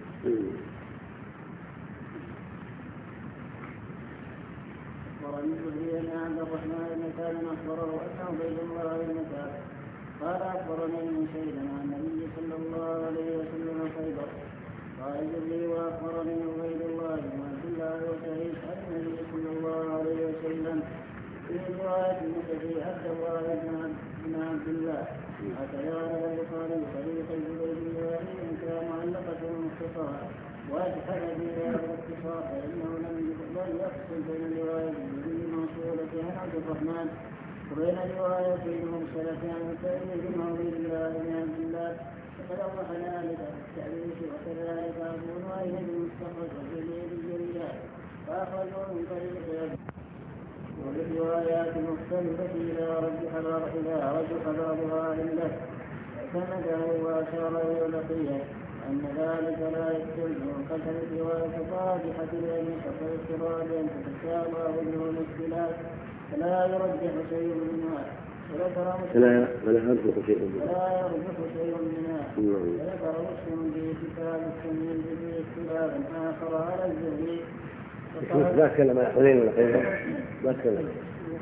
أخبرني الزهري أن عبد الرحمن بن كعب أخبره أن عبيد الله بن كعب قال أخبرني من شهد مع النبي صلى الله عليه وسلم خيبر. قال الزهري وأخبرني عبيد الله بن عبد الله وسعيد عن النبي صلى الله عليه وسلم في رواية المسجد عبد الله بن عبد الله. هكذا روى البخاري طريق الزبيدي وإن كان معلقة مختصرة وأجحد في هذا الاختصار فإنه لم يفصل بين رواية الزبيدي الموصولة عن عبد الرحمن وبين رواية المرسلة عن سعيد بن عبيد الله بن عبد الله. فقد أوضح ذلك في التأليف وكذلك أبو نعيم المستخرج وجميع الجريات فأخرجوا من طريق وبالروايات المختلفة إلى رجح إلى رجح بعضها عنده سنده وأشار إلى بقية أن ذلك لا يستلزم قتل الرواية الراجحة لأن شرط الاضطراب أن تتساوى وجه الاختلاف فلا يرجح شيء منها فلا يرجح شيء منها فلا يرجح شيء منها وذكر مسلم في كتاب التمييز به اختلافا آخر على الزهري. لا تكلم عن حنين ولا خيبر لا تكلم.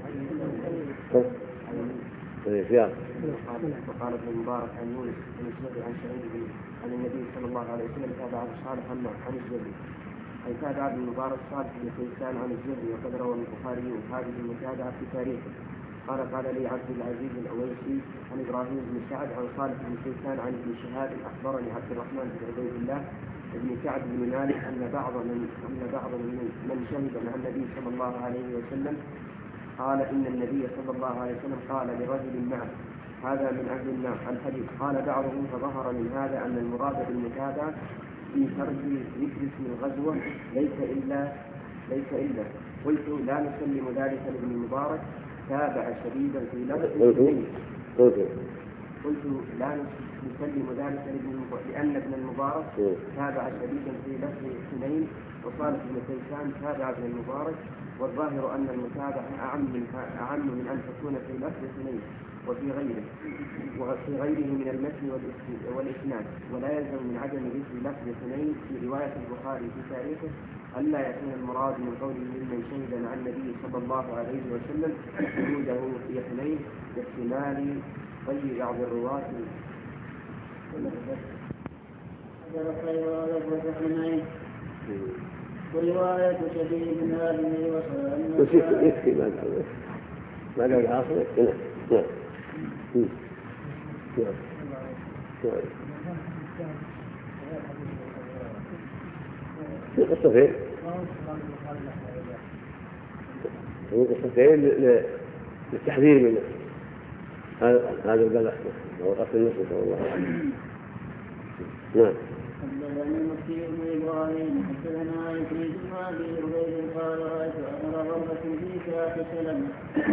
وقال ابن المبارك عن يونس بن الزهري عن سعيد عن النبي صلى الله عليه وسلم تابع صالح عن الزهري أي تابع ابن المبارك صالح بن كيسان عن الزهري وقد روى البخاري هذه المتابعة في تاريخه. قال قال لي عبد العزيز الأويسي عن إبراهيم بن سعد عن صالح بن كيسان عن ابن شهاب أخبرني عبد الرحمن بن عبيد الله ابن كعب بن مالك أن بعض من أن بعض من من شهد مع النبي صلى الله عليه وسلم قال إن النبي صلى الله عليه وسلم قال لرجل معه هذا من أهل النار الحديث. قال بعضهم فظهر من هذا أن المراد بالمتابعة في ترك ذكر اسم الغزوة ليس إلا ليس إلا قلت لا نسلم ذلك لابن المبارك تابع شديدا في لفظ قلت لا نسلم ذلك لأن ابن المبارك تابع شديدا في لفظ حنين وصالح بن كيسان تابع ابن المبارك والظاهر أن المتابعة أعم من أعم من أن تكون في لفظ حنين وفي غيره وفي غيره من المتن والإسناد ولا يلزم من عدم ذكر لفظ حنين في رواية البخاري في تاريخه ألا يكون المراد من قوله ممن شهد مع النبي صلى الله عليه وسلم وجوده في حنين باحتمال طي بعض الرواة. ورواية شديد بن هذه وسلم يكفي ما قال ما قال العاصر. نعم نعم نعم قصتين قصتين للتحذير منه هذا البلح هو قصد النصر صلى الله عليه وسلم. نعم. حدثني مكي بن ابراهيم حدثنا يزيد بن ابي عبيد قال رايت امر غربة في كاف سلمة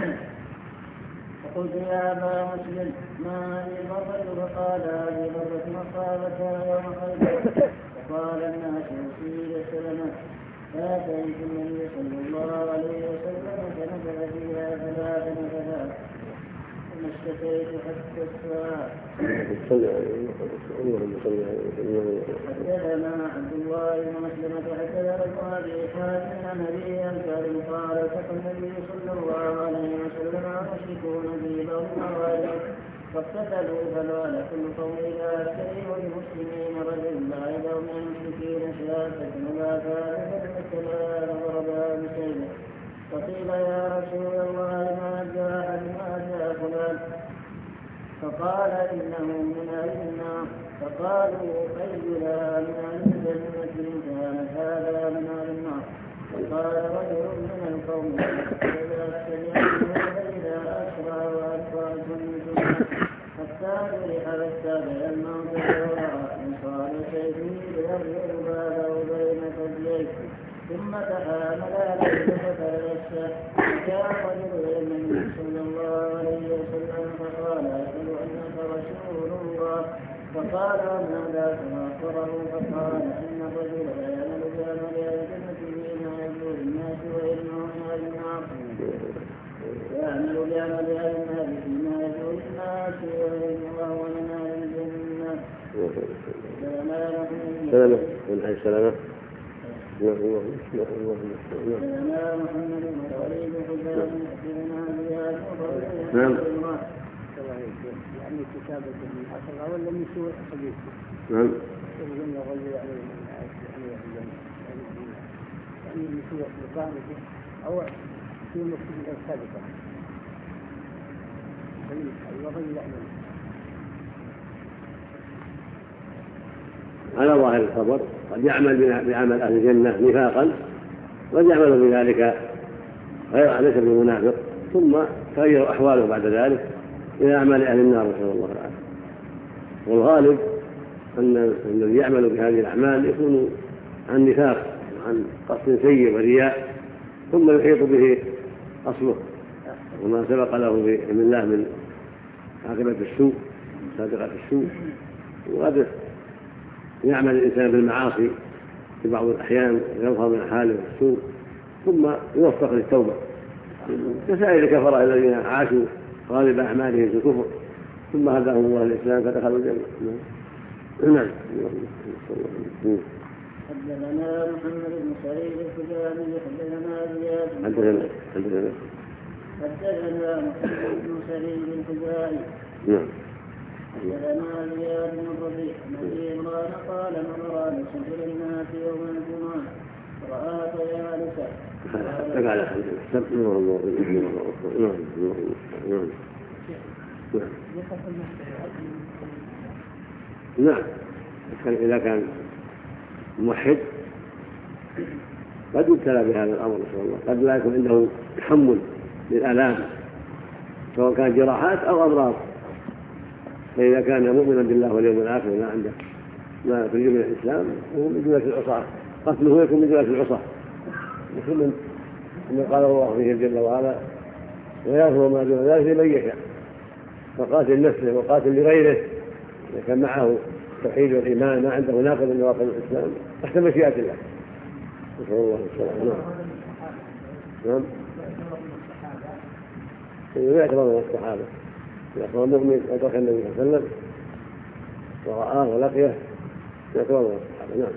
فقلت يا ابا مسلم ما هذه غربة؟ فقال هذه غربة مصابتها يوم خيبر. فقال الناس يصيب سلمة فأتيت النبي صلى الله عليه وسلم فنفذ فيها ثلاث نفثات ثم اشتكيت حتى الساعة. حدثنا عبد الله بن مسلمة حدثنا ابن أبي حاتم عن أبي الكريم قال التقى النبي صلى الله عليه وسلم والمشركون في بعض الموارد فاقتتلوا فبال كل قوم إلى أكثرهم والمسلمين رجل لا يدعو من المشركين شهادة ولا كان فالسلام ضربا بسيفه فقيل يا رسول الله ما جاء أحد ما جاء فلان فقال إنه من أهل النار فقالوا أينا من أهل الجنة إن كان هذا من أهل النار فقال رجل من القوم إذا سمعتم فإذا أسرع وأسرع كنتم حتى فرح فاستبع الموت وراء صار سيفه يرجع باله بين ثدييه ثم تحامل عليه فتلبس فجاء رجل الى النبي صلى الله عليه وسلم فقال اشهد انك رسول الله فقال ما ذاك فاخبره فقال ان الرجل لا يعمل بعمل اهل الجنه فيما يزور الناس وانه من اهل النار يعمل بعمل اهل النار فيما يزور الناس وهو من اهل الجنه. سلامة من حيث سلامة. نعم نعم يعني كتابة من أصل أول لم يسوء حديث نعم يقولون الرجل يعني يعني يسوء بقامته أو في مكتب السابقة الرجل يعني على ظاهر الخبر قد يعمل بعمل أهل الجنة نفاقا قد يعمل بذلك غير ليس بمنافق ثم تغير أحواله بعد ذلك إلى أعمال أهل النار نسأل الله العافية. والغالب أن الذي يعمل بهذه الأعمال يكون عن نفاق عن قصد سيء ورياء ثم يحيط به أصله وما سبق له بعلم الله من عاقبة السوء سابقة السوء. وقد يعمل الإنسان بالمعاصي في بعض الأحيان يظهر من حاله السوء ثم يوفق للتوبة كسائر الكفرة الذين عاشوا غالب أعمالهم في الكفر ثم هداهم الله الإسلام فدخلوا الجنة. نعم. حدثنا محمد بن سعيد الخزاعي حدثنا زياد حدثنا حدثنا حدثنا محمد بن سعيد الخزاعي نعم حدثنا زياد بن الربيع الذي عمران قال مر انس الى الناس يوم الجمعه راى طيالسا فقال السبت نور الله نعم نعم نعم إذا كان موحد قد يبتلى بهذا الأمر نسأل الله قد لا يكون عنده تحمل للآلام سواء كان جراحات أو أمراض فإذا كان مؤمنا بالله واليوم الآخر ما عنده ما في جملة الإسلام هو من جملة العصاة قتله يكون من جملة العصاة مثل ما قال الله فيه جل وعلا ويغفر ما دون ذلك لمن يشاء فقاتل نفسه وقاتل لغيره إذا كان معه التوحيد والإيمان ما عنده ناقض من نواقض الإسلام تحت مشيئة الله نسأل الله السلامة. نعم نعم يعتبر من الصحابة إذا كان مؤمن أدرك النبي صلى الله عليه وسلم ورآه ولقيه يعتبر من الصحابة. نعم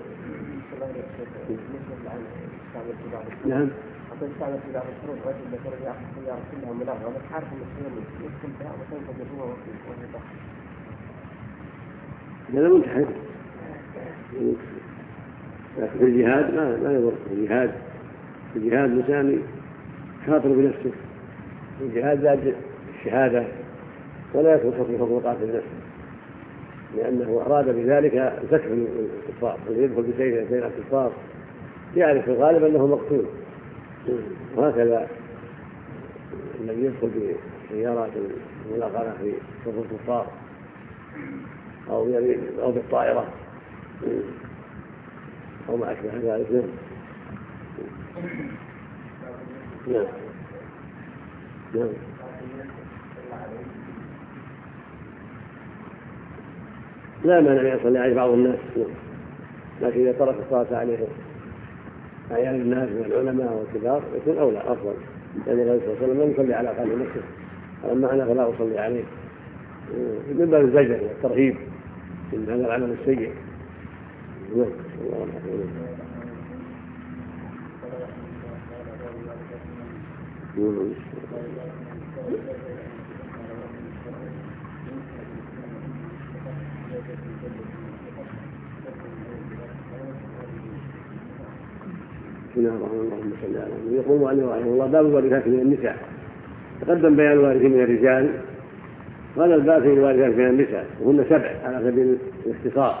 نعم أقول استعمل في بعض الشروط رجل ذكر يا رسول الله ملاغة بس عارف المسلمين يدخل بها وتنفذ هو وهي ضحك هذا منتحر لكن في الجهاد ما ما يضر الجهاد في الجهاد الإنسان خاطر بنفسه الجهاد زاد الشهادة ولا يكون خطر خطر قاتل نفسه لأنه أراد بذلك زكف الكفار الذي يدخل بسيف بين الكفار يعرف في الغالب أنه مقتول وهكذا الذي يدخل بسيارات الملاقنة في صف الكفار أو أو بالطائرة أو ما أشبه ذلك. نعم نعم لا مانع أن يصلي عليه بعض الناس لكن إذا ترك الصلاة عليه أعيان الناس من العلماء والكبار يكون أولى أفضل، لأن النبي صلى الله عليه وسلم لم يصلي على قلب نفسه، أما أنا فلا أصلي عليه من باب الزجر والترهيب من هذا العمل السيء. الله بسم الله الرحمن الرحيم. اللهم صل على محمد. يقول مؤلف رحمه الله باب الوارثات من النساء. تقدم بيان الوارثين من الرجال، وهذا الباب في الوارثات من النساء وهن سبع على سبيل الاختصار.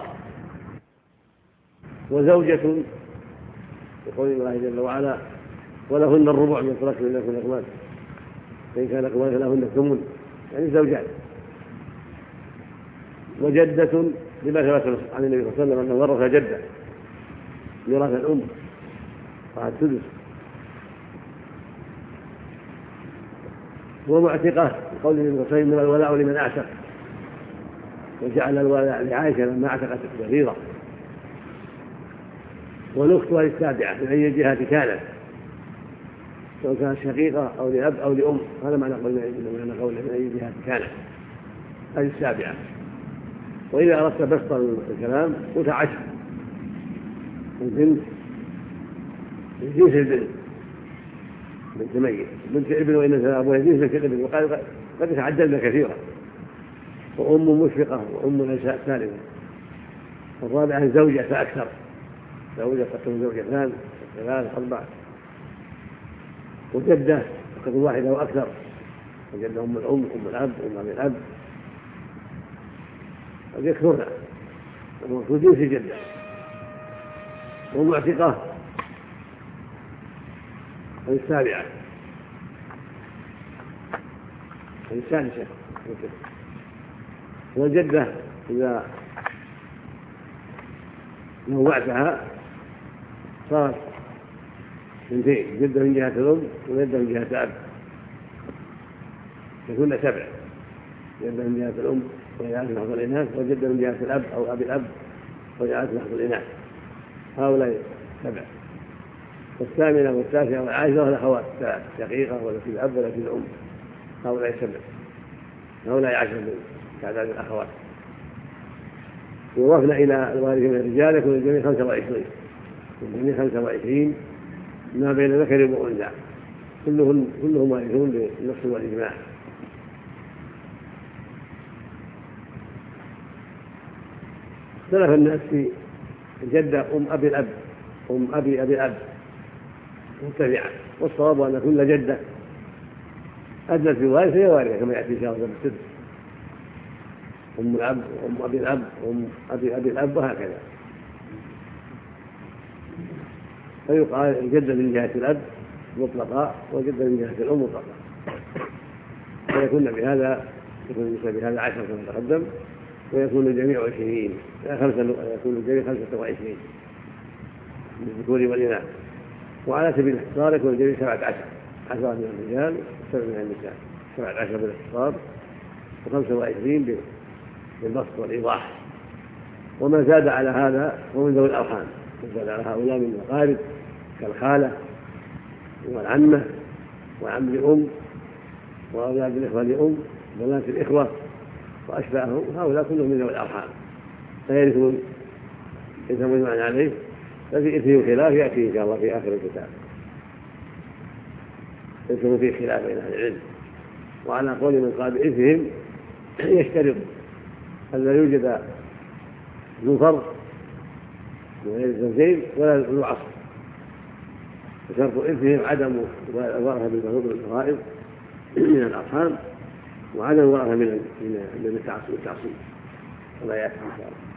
وزوجة يقول الله جل وعلا ولهن الربع من ترك من لكم الأقوال فإن كان أقوال فلهن الثمن، يعني زوجات. وجدة لما ثبت عن النبي صلى الله عليه وسلم أنه ورث جدة ميراث الأم وعلى السدس. ومعتقة قول النبي صلى الله عليه وسلم الولاء لمن أعتق، وجعل الولاء لعائشة لما اعتقت كثيرة. ونختها السابعة من أي جهة كانت، سواء كانت شقيقة أو لأب أو لأم، هذا معنى قول من أي جهة كانت، هذه السابعة. وإذا أردت بسط الكلام قلت عشر. البنت من جنس البنت، بنت ميت، بنت ابن وإن أبوها جنس الابن، وقال قد تعددنا كثيرا. وأم مشفقة وأم نساء ثالثة. الرابعة زوجة فأكثر، زوجة قد تكون زوجتان ثلاث أربع. وجدة قد تكون واحدة وأكثر، وجدة أم الأم أم الأب أم أبي الأب قد يكثرن، ومن جنس جدة. ومعتقة السابعة السادسة. والجدة إذا نوعتها صارت اثنتين، جدة من جهة الأم وجدة من جهة الأب، يكون سبع. جدة من جهة الأم وجعلت لحظ الإناث، وجدة من جهة الأب أو أبي الأب وجعلت لحظ الإناث، هؤلاء سبع. والثامنة والتاسعة والعاشرة والأخوات ثلاث، شقيقة ولا في الأب ولا في الأم، هؤلاء سبع. هؤلاء عشر كعداد الأخوات. ووفنا إلى الوارث من الرجال يكون الجميع خمسة وعشرين، الجميع خمسة وعشرين ما بين ذكر وأنثى، كلهم كلهم وارثون بالنص والإجماع. اختلف الناس في الجدة أم أبي الأب أم أبي أبي الأب متبعة، والصواب أن كل جدة أدلت بوارث هي وارثة كما يأتي إن شاء الله بالسدس. أم الأب وأم أبي الأب وأم أبي أبي الأب وهكذا. فيقال الجدة من جهة الأب مطلقة والجدة من جهة الأم مطلقة، فيكون بهذا يكون النساء بهذا عشرة كما تقدم، ويكون الجميع عشرين، يكون الجميع خمسة وعشرين بالذكور والإناث. وعلى سبيل الاختصار يكون الجميع سبعة عشر، عشرة من الرجال وسبعة من النساء، سبعة عشر بالاختصار وخمسة وعشرين بالبسط والإيضاح. وما زاد على هذا ومن ذوي الأرحام، من زاد على هؤلاء من الأقارب كالخالة والعمة وعم الأم وأولاد الإخوة لأم وبنات الإخوة وأشباههم، هؤلاء كلهم من ذوي الأرحام فيرثون إذا مجمع عليه. ففي إثم خلاف يأتي إن شاء الله في آخر الكتاب، يكون فيه خلاف بين أهل العلم. وعلى قول من قال بإثمهم يشترط أن لا يوجد ذو فرض من غير الزوجين ولا ذو عصر، وشرط إثمهم عدم الورثة بالفرائض من الأرحام وعدم الورثة من التعصيب، ولا يأتي إن شاء الله.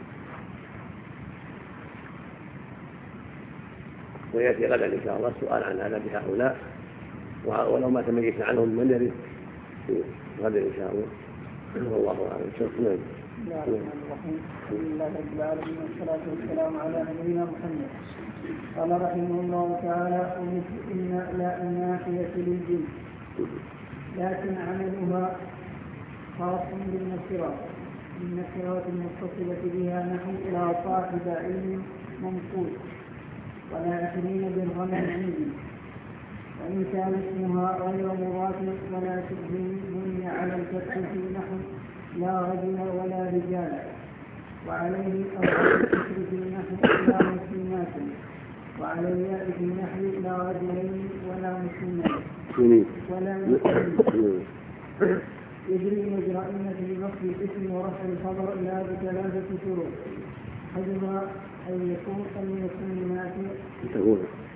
ويأتي غدا إن شاء الله السؤال عن عذاب هؤلاء، ولو ما تميز عنهم من يرث غدا إن شاء الله. والله أعلم. شكرا. بسم الله الرحمن الرحيم. الحمد لله رب العالمين والصلاة والسلام على نبينا محمد. قال رحمه الله تعالى: ومثل إن لا الناحية للجن، لكن عملها خاص بالنكرات النكرات المتصلة بها نحو إلى صاحب علم منقول، ولا عشرين درهما عندي. وإن كان اسمها غير مضاف ولا تبني على الفتح في نحو لا رجل ولا رجال، وعليه أربع الكسر في نحو لا مسلمات، وعلى الياء في نحو لا رجلين ولا مسلمين ولا مسلمين. يجري مجرى إن في نصب الاسم ورفع الخبر لا بثلاثة شروط: حجبها أن يكون أن يكون نافع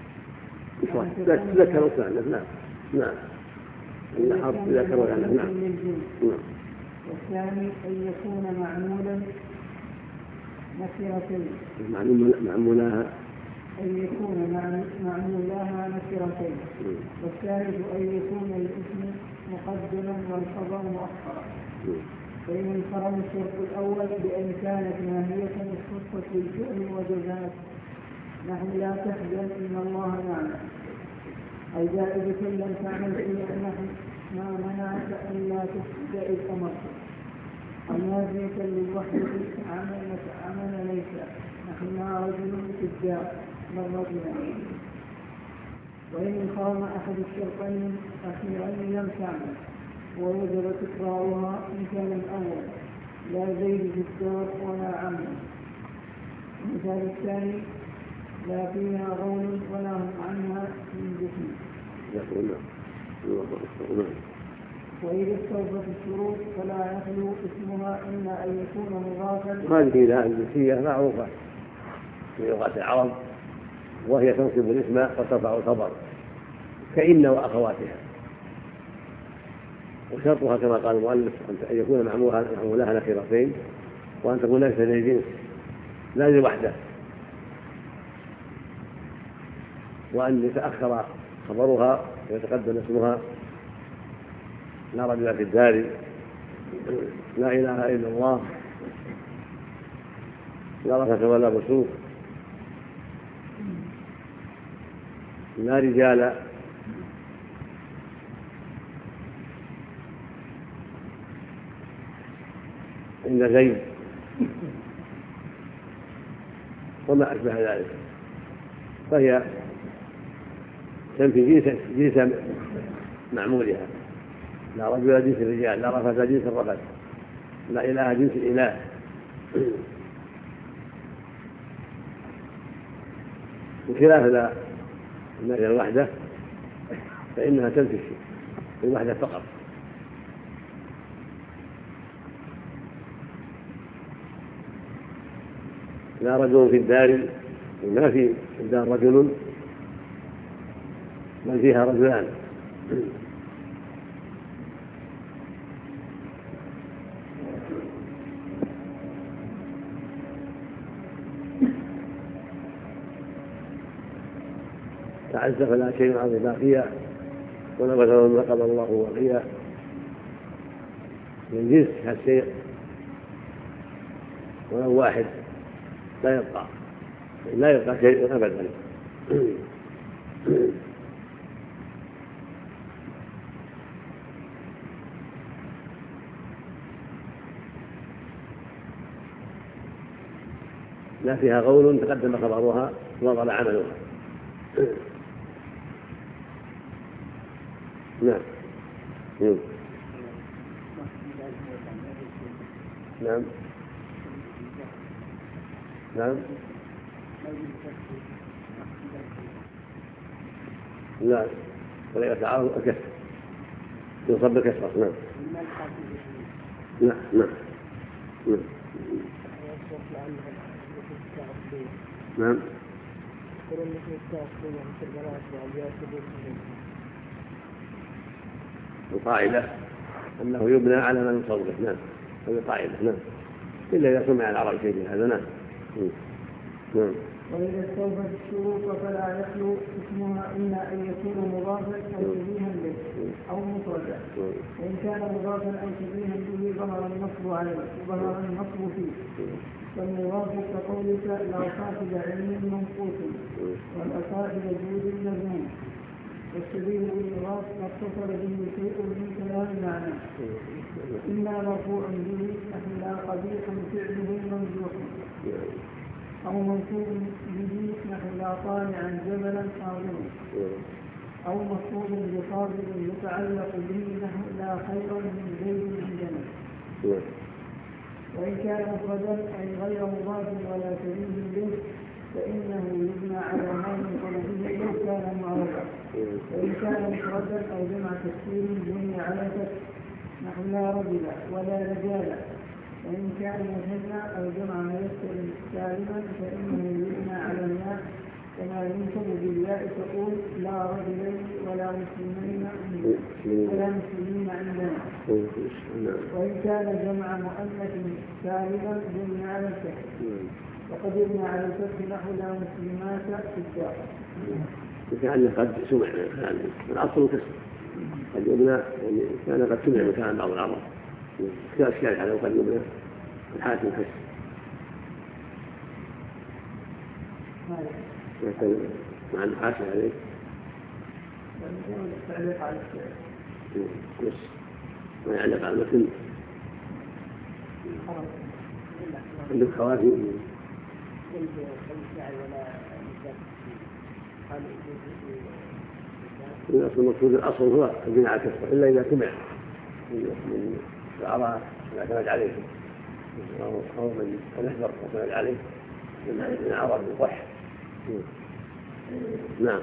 ذكر وسألنا. نعم نعم الحرف ذكر وسألنا. نعم. والثاني أن يكون معمولا نكرتين معمولاها أن يكون معمولاها نكرتين. والثالث أن يكون الاسم مقدما والخبر مؤخرا. فإن انفرد الشرط الأول بأن كانت ناهية اختصت بالفعل وجزاء نحن لا تحزن إن الله معنا، أي جائزة لم تعمل شيئا نحن ما منعك أن لا تفسد إذ أمرت، أو نازية للوحدة عمل عمل ليس نحن ما رجل في الدار بل رجلان. وإن انفرد أحد الشرطين أخيرين لم تعمل ووجب تكرارها إن كان الأول لا زيد في الدار ولا عمل. المثال الثاني لا فيها غول ولا هم عنها من جسم. وإذا استوفت الشروط فلا يخلو اسمها إلا أن يكون مضافا. هذه لا الجنسية معروفة في لغة العرب، وهي تنصب الاسم وترفع الخبر كإن وأخواتها، وشرطها كما قال المؤلف أن يكون معمولها نكرتين، وأن تكون ليس للجنس لا لوحده، وأن يتأخر خبرها ويتقدم اسمها لا رجل في الدار، لا إله إلا الله، لا رفث ولا فسوق، لا رجال، عند زيد، وما أشبه ذلك. فهي تنفي جنس جنس معمولها، لا رجل جنس الرجال، لا رفث جنس الرفث، لا إله جنس الإله. بخلاف لا الوحدة فإنها تنفي الوحدة فقط. لا رجل في الدار، ما في الدار رجل بل فيها رجلان. تعز فلا شيء عظيم باقيا ونبذ ما قضى الله وقيا. من جنس هالشيء ولو واحد لا يبقى لا يبقى شيء أبدا. لا فيها غول تقدم خبرها وضل عملها. نعم نعم نعم لا ولا يتعارض الكسر يصب بالكسر. نعم نعم نعم نعم القاعدة أنه يبنى على ما يصوره. نعم هذه قاعدة. نعم إلا إذا سمع العرب شيء هذا. نعم نعم. وإذا استوفت الشروط فلا يخلو اسمها إلا أن يكون مضافا أو شبيها به أو مفردا. وإن كان مضافا أو شبيها به ظهر النصب عليه ظهر النصب فيه. فالمضاف كقولك لا صاحب علم منقوص ولا صاحب جود مذموم. والشبيه بالمضاف ما اتصل به شيء من كلام معنى إما مرفوع به أم لا قبيح فعله ممدوح. أو منصوب به نحو لا طالعا جبلا صابرا، أو مفعول بصابر يتعلق به نحو لا خيرا من زيد عندنا. وإن كان مفردا أي غير مضاف ولا شبيه به فإنه يبنى على ما ينقل به لو كان معرفا. وإن كان مفردا أو جمع تكسير بني على فتح نحو لا رجل ولا رجال. وإن كان مثنى أو جمع مذكر سالما فإنه يبنى على الياء كما ينصب بالياء تقول لا رجلين ولا مسلمين ولا مسلمين عندنا. وإن كان جمع مؤنث سالما بني على الفتح وقد يبنى على الفتح نحو لا مسلمات في الشاء. كأنه قد سمع من أصل كسر قد يبنى يعني كان قد سمع مكان بعض العرب كأشكال على وقد يبنى من حالة الكسر مع الحاشة عليه ما يعلق على المتن عندك خواتم الأصل المقصود الأصل هو البناء على الكسر إلا إذا سمع من الأعراض الاعتماد عليه أو من يحضر الاعتماد عليه من أعراض الضح. نعم.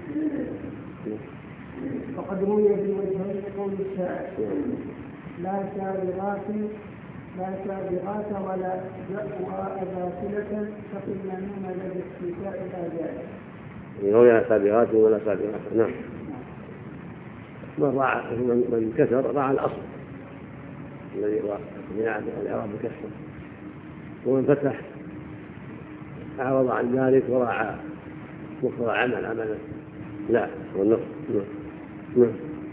وقد روي في وجهين قول الشاعر لا سابغات لا سابغات ولا جأوا أباطلة فقلنا مما لدى استيفاء الآجال. روي سابغات ولا سابغات. نعم. من راعى من كسر راعى الأصل الذي هو بناء الإعراب بكسر، ومن فتح أعرض عن ذلك وراعى مفرد عمل عملا لا والنص. نعم.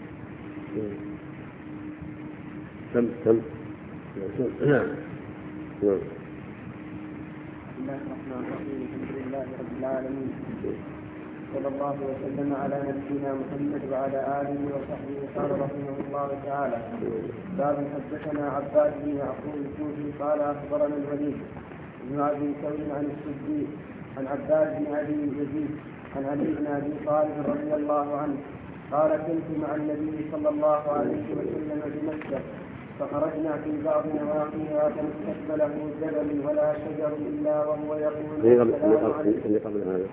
تم تم نعم. نعم. بسم الله الرحمن الرحيم. الحمد لله رب العالمين، صلى الله وسلم على نبينا محمد وعلى آله وصحبه. قال رحمه الله تعالى: باب حدثنا عباد بن يعقوب الكوفي قال أخبرنا الوليد بن أبي ثور عن السدي عن عباد بن أبي يزيد عن علي بن أبي طالب رضي الله عنه قال: كنت مع النبي صلى الله عليه وسلم بمكة فخرجنا في بعض نواحيها فاستقبله جبل ولا شجر إلا وهو يقول اللي قبل هذا.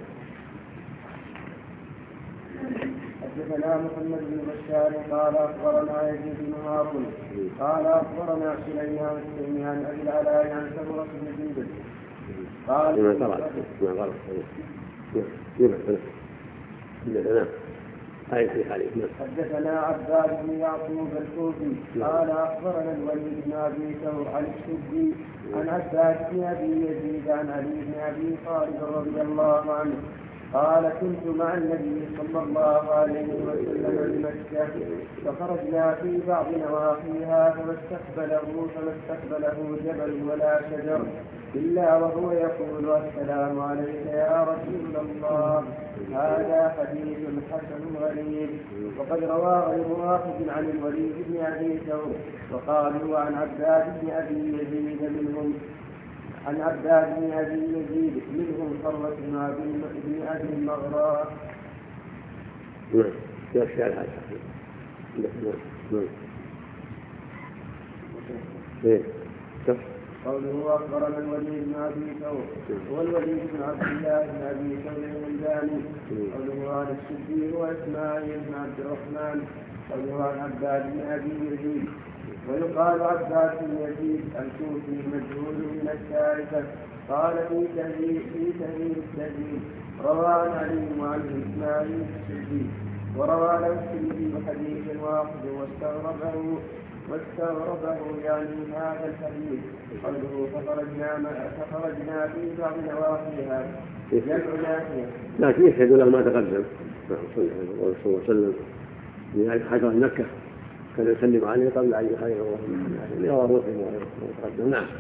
حدثنا محمد بن بشار قال أخبرنا يزيد بن هارون قال أخبرنا سليمان السلمي عن أبي العلاء عن سمرة بن جندب قال ما غلط ما غلط نعم. حدثنا عباد بن يعقوب الكوفي قال أخبرنا الوليد بن أبي ثور عن السدي عن عباد بن أبي يزيد عن علي بن أبي طالب رضي الله عنه قال: كنت مع النبي صلى الله عليه وسلم بمكة فخرجنا في بعض نواحيها فما استقبله فما استقبله جبل ولا شجر إلا وهو يقول: السلام عليك يا رسول الله. هذا حديث حسن غريب. وقد روى غير واحد عن الوليد بن أبي ثور وقالوا عن عباد بن أبي يزيد منهم عن عباد بن أبي يزيد منهم فرة بن أبي المغراء. نعم. يخشى هذا. نعم. قوله أخبرنا الوليد بن أبي ثور هو الوليد بن عبد الله بن أبي ثور الهمداني. قوله عن السدي هو إسماعيل بن عبد الرحمن. قوله عن عباد بن أبي يزيد ويقال عباد بن يزيد الكوفي مجهول من الثالثة. قال في تهذيب في تهذيب التهذيب روى عن علي وعن إسماعيل السدي وروى له السدي حديث واحد واستغربه واستغربه يعني هذا الحديث. قوله فخرجنا فخرجنا في بعض نواحيها جمع ناحية. لكن يشهد له ما تقدم صلى الله عليه وسلم من حجر مكة كان يسلم عليه قبل أن يحيي الله يرى مسلم ويتقدم. نعم.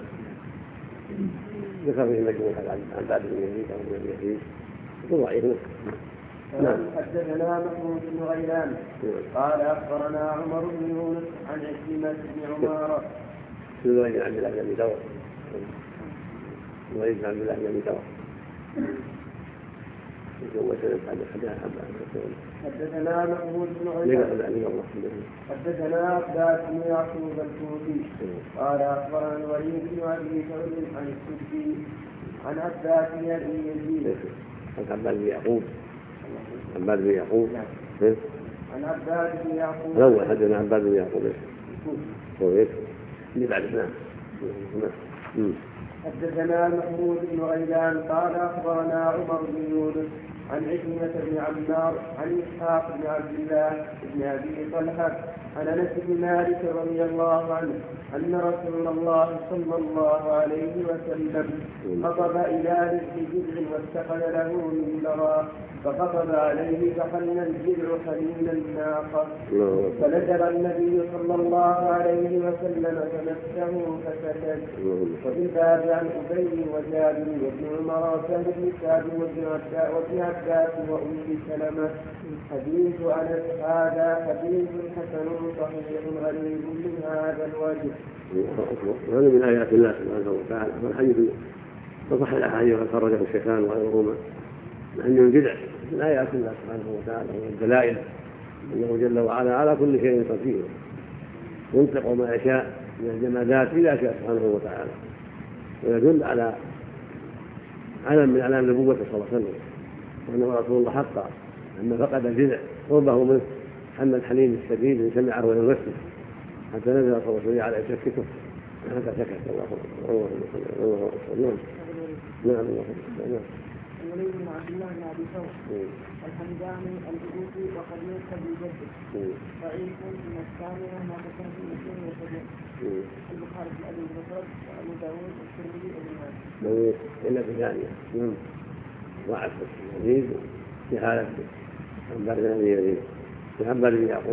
ذكر في مجموعة عن بعد بن يزيد أو بن يزيد ضعيف. نعم. حدثنا محمود بن غيلان قال أخبرنا عمر بن يونس عن عكرمة بن عمارة الوليد بن عبد الله بن أبي ثور الوليد بن عبد الله بن أبي ثور حدثنا محمود بن غيلان حدثنا عباس بن يعقوب الكوفي قال اخبرنا الوليد بن ابي سعود عن السدي عن عباس بن ابي يزيد عن عباس بن يعقوب عباس بن يعقوب عن عباس بن يعقوب الاول حدثنا عباس بن يعقوب كويس اللي بعد نعم. حدثنا محمود بن غيلان قال اخبرنا عمر بن يونس عن عكرمة بن عمار عن اسحاق بن عبد الله بن ابي طلحه عن انس بن مالك رضي الله عنه ان رسول الله صلى الله عليه وسلم خطب الى نصف جذع واتخذ له منبرا فخطب عليه فحل الجذع حليل الناقه فنزل النبي صلى الله عليه وسلم فمسه فسكت. وفي الباب عن ابي وجابر وابن عمر وسهل بن سعد وابن عباس وام سلمه. حديث انس هذا حديث حسن صحيح غريب من هذا الوجه. هذا من ايات الله سبحانه وتعالى والحديث وصح الاحاديث وخرجه الشيخان وغيرهما انه الجدع من ايات الله سبحانه وتعالى والدلائل انه جل وعلا على كل شيء قدير ينطق ما يشاء من الجمادات اذا شاء سبحانه وتعالى ويدل على علم من اعلام نبوته صلى الله عليه وسلم وانه رسول الله حقا لما فقد الجدع قربه منه حمل الحنين الشديد ان سمعه وينغسه حتى نزل صلى الله عليه وسلم على يسكته حتى سكت. الله الله الله نعم نعم نعم. الوليد بن عبد الله بن ابي ثور الحمداني الكوفي وقد يوصل بجده ضعيف من الثانيه ما ذكر في مسلم وسجن البخاري في ابي بكر وابو داود والترمذي وابن ماجه الا في ثانيه ضعف الحديث في حاله عباد بن ابي يزيد في عباد بن يعقوب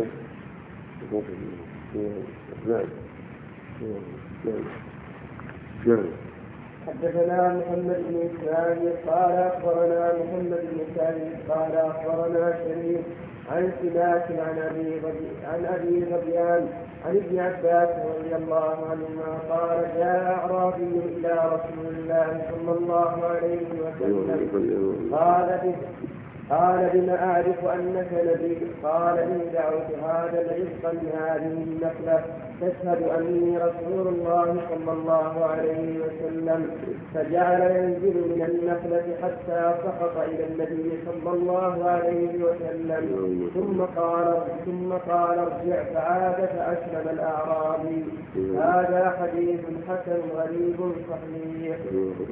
نعم نعم نعم. حدثنا محمد بن اسماعيل قال اخبرنا محمد بن سعيد قال اخبرنا شريف عن سماك عن ابي عن ابي غبيان عن ابن عباس رضي الله عنهما قال جاء اعرابي الى رسول الله صلى الله عليه وسلم قال به قال بما أعرف أنك نبي قال إن دعوت هذا العزق من هذه النخلة تشهد أني رسول الله صلى الله عليه وسلم فجعل ينزل من النخلة حتى سقط إلى النبي صلى الله عليه وسلم ثم قال ثم قال ارجع فعاد فأسلم الأعرابي. هذا حديث حسن غريب صحيح.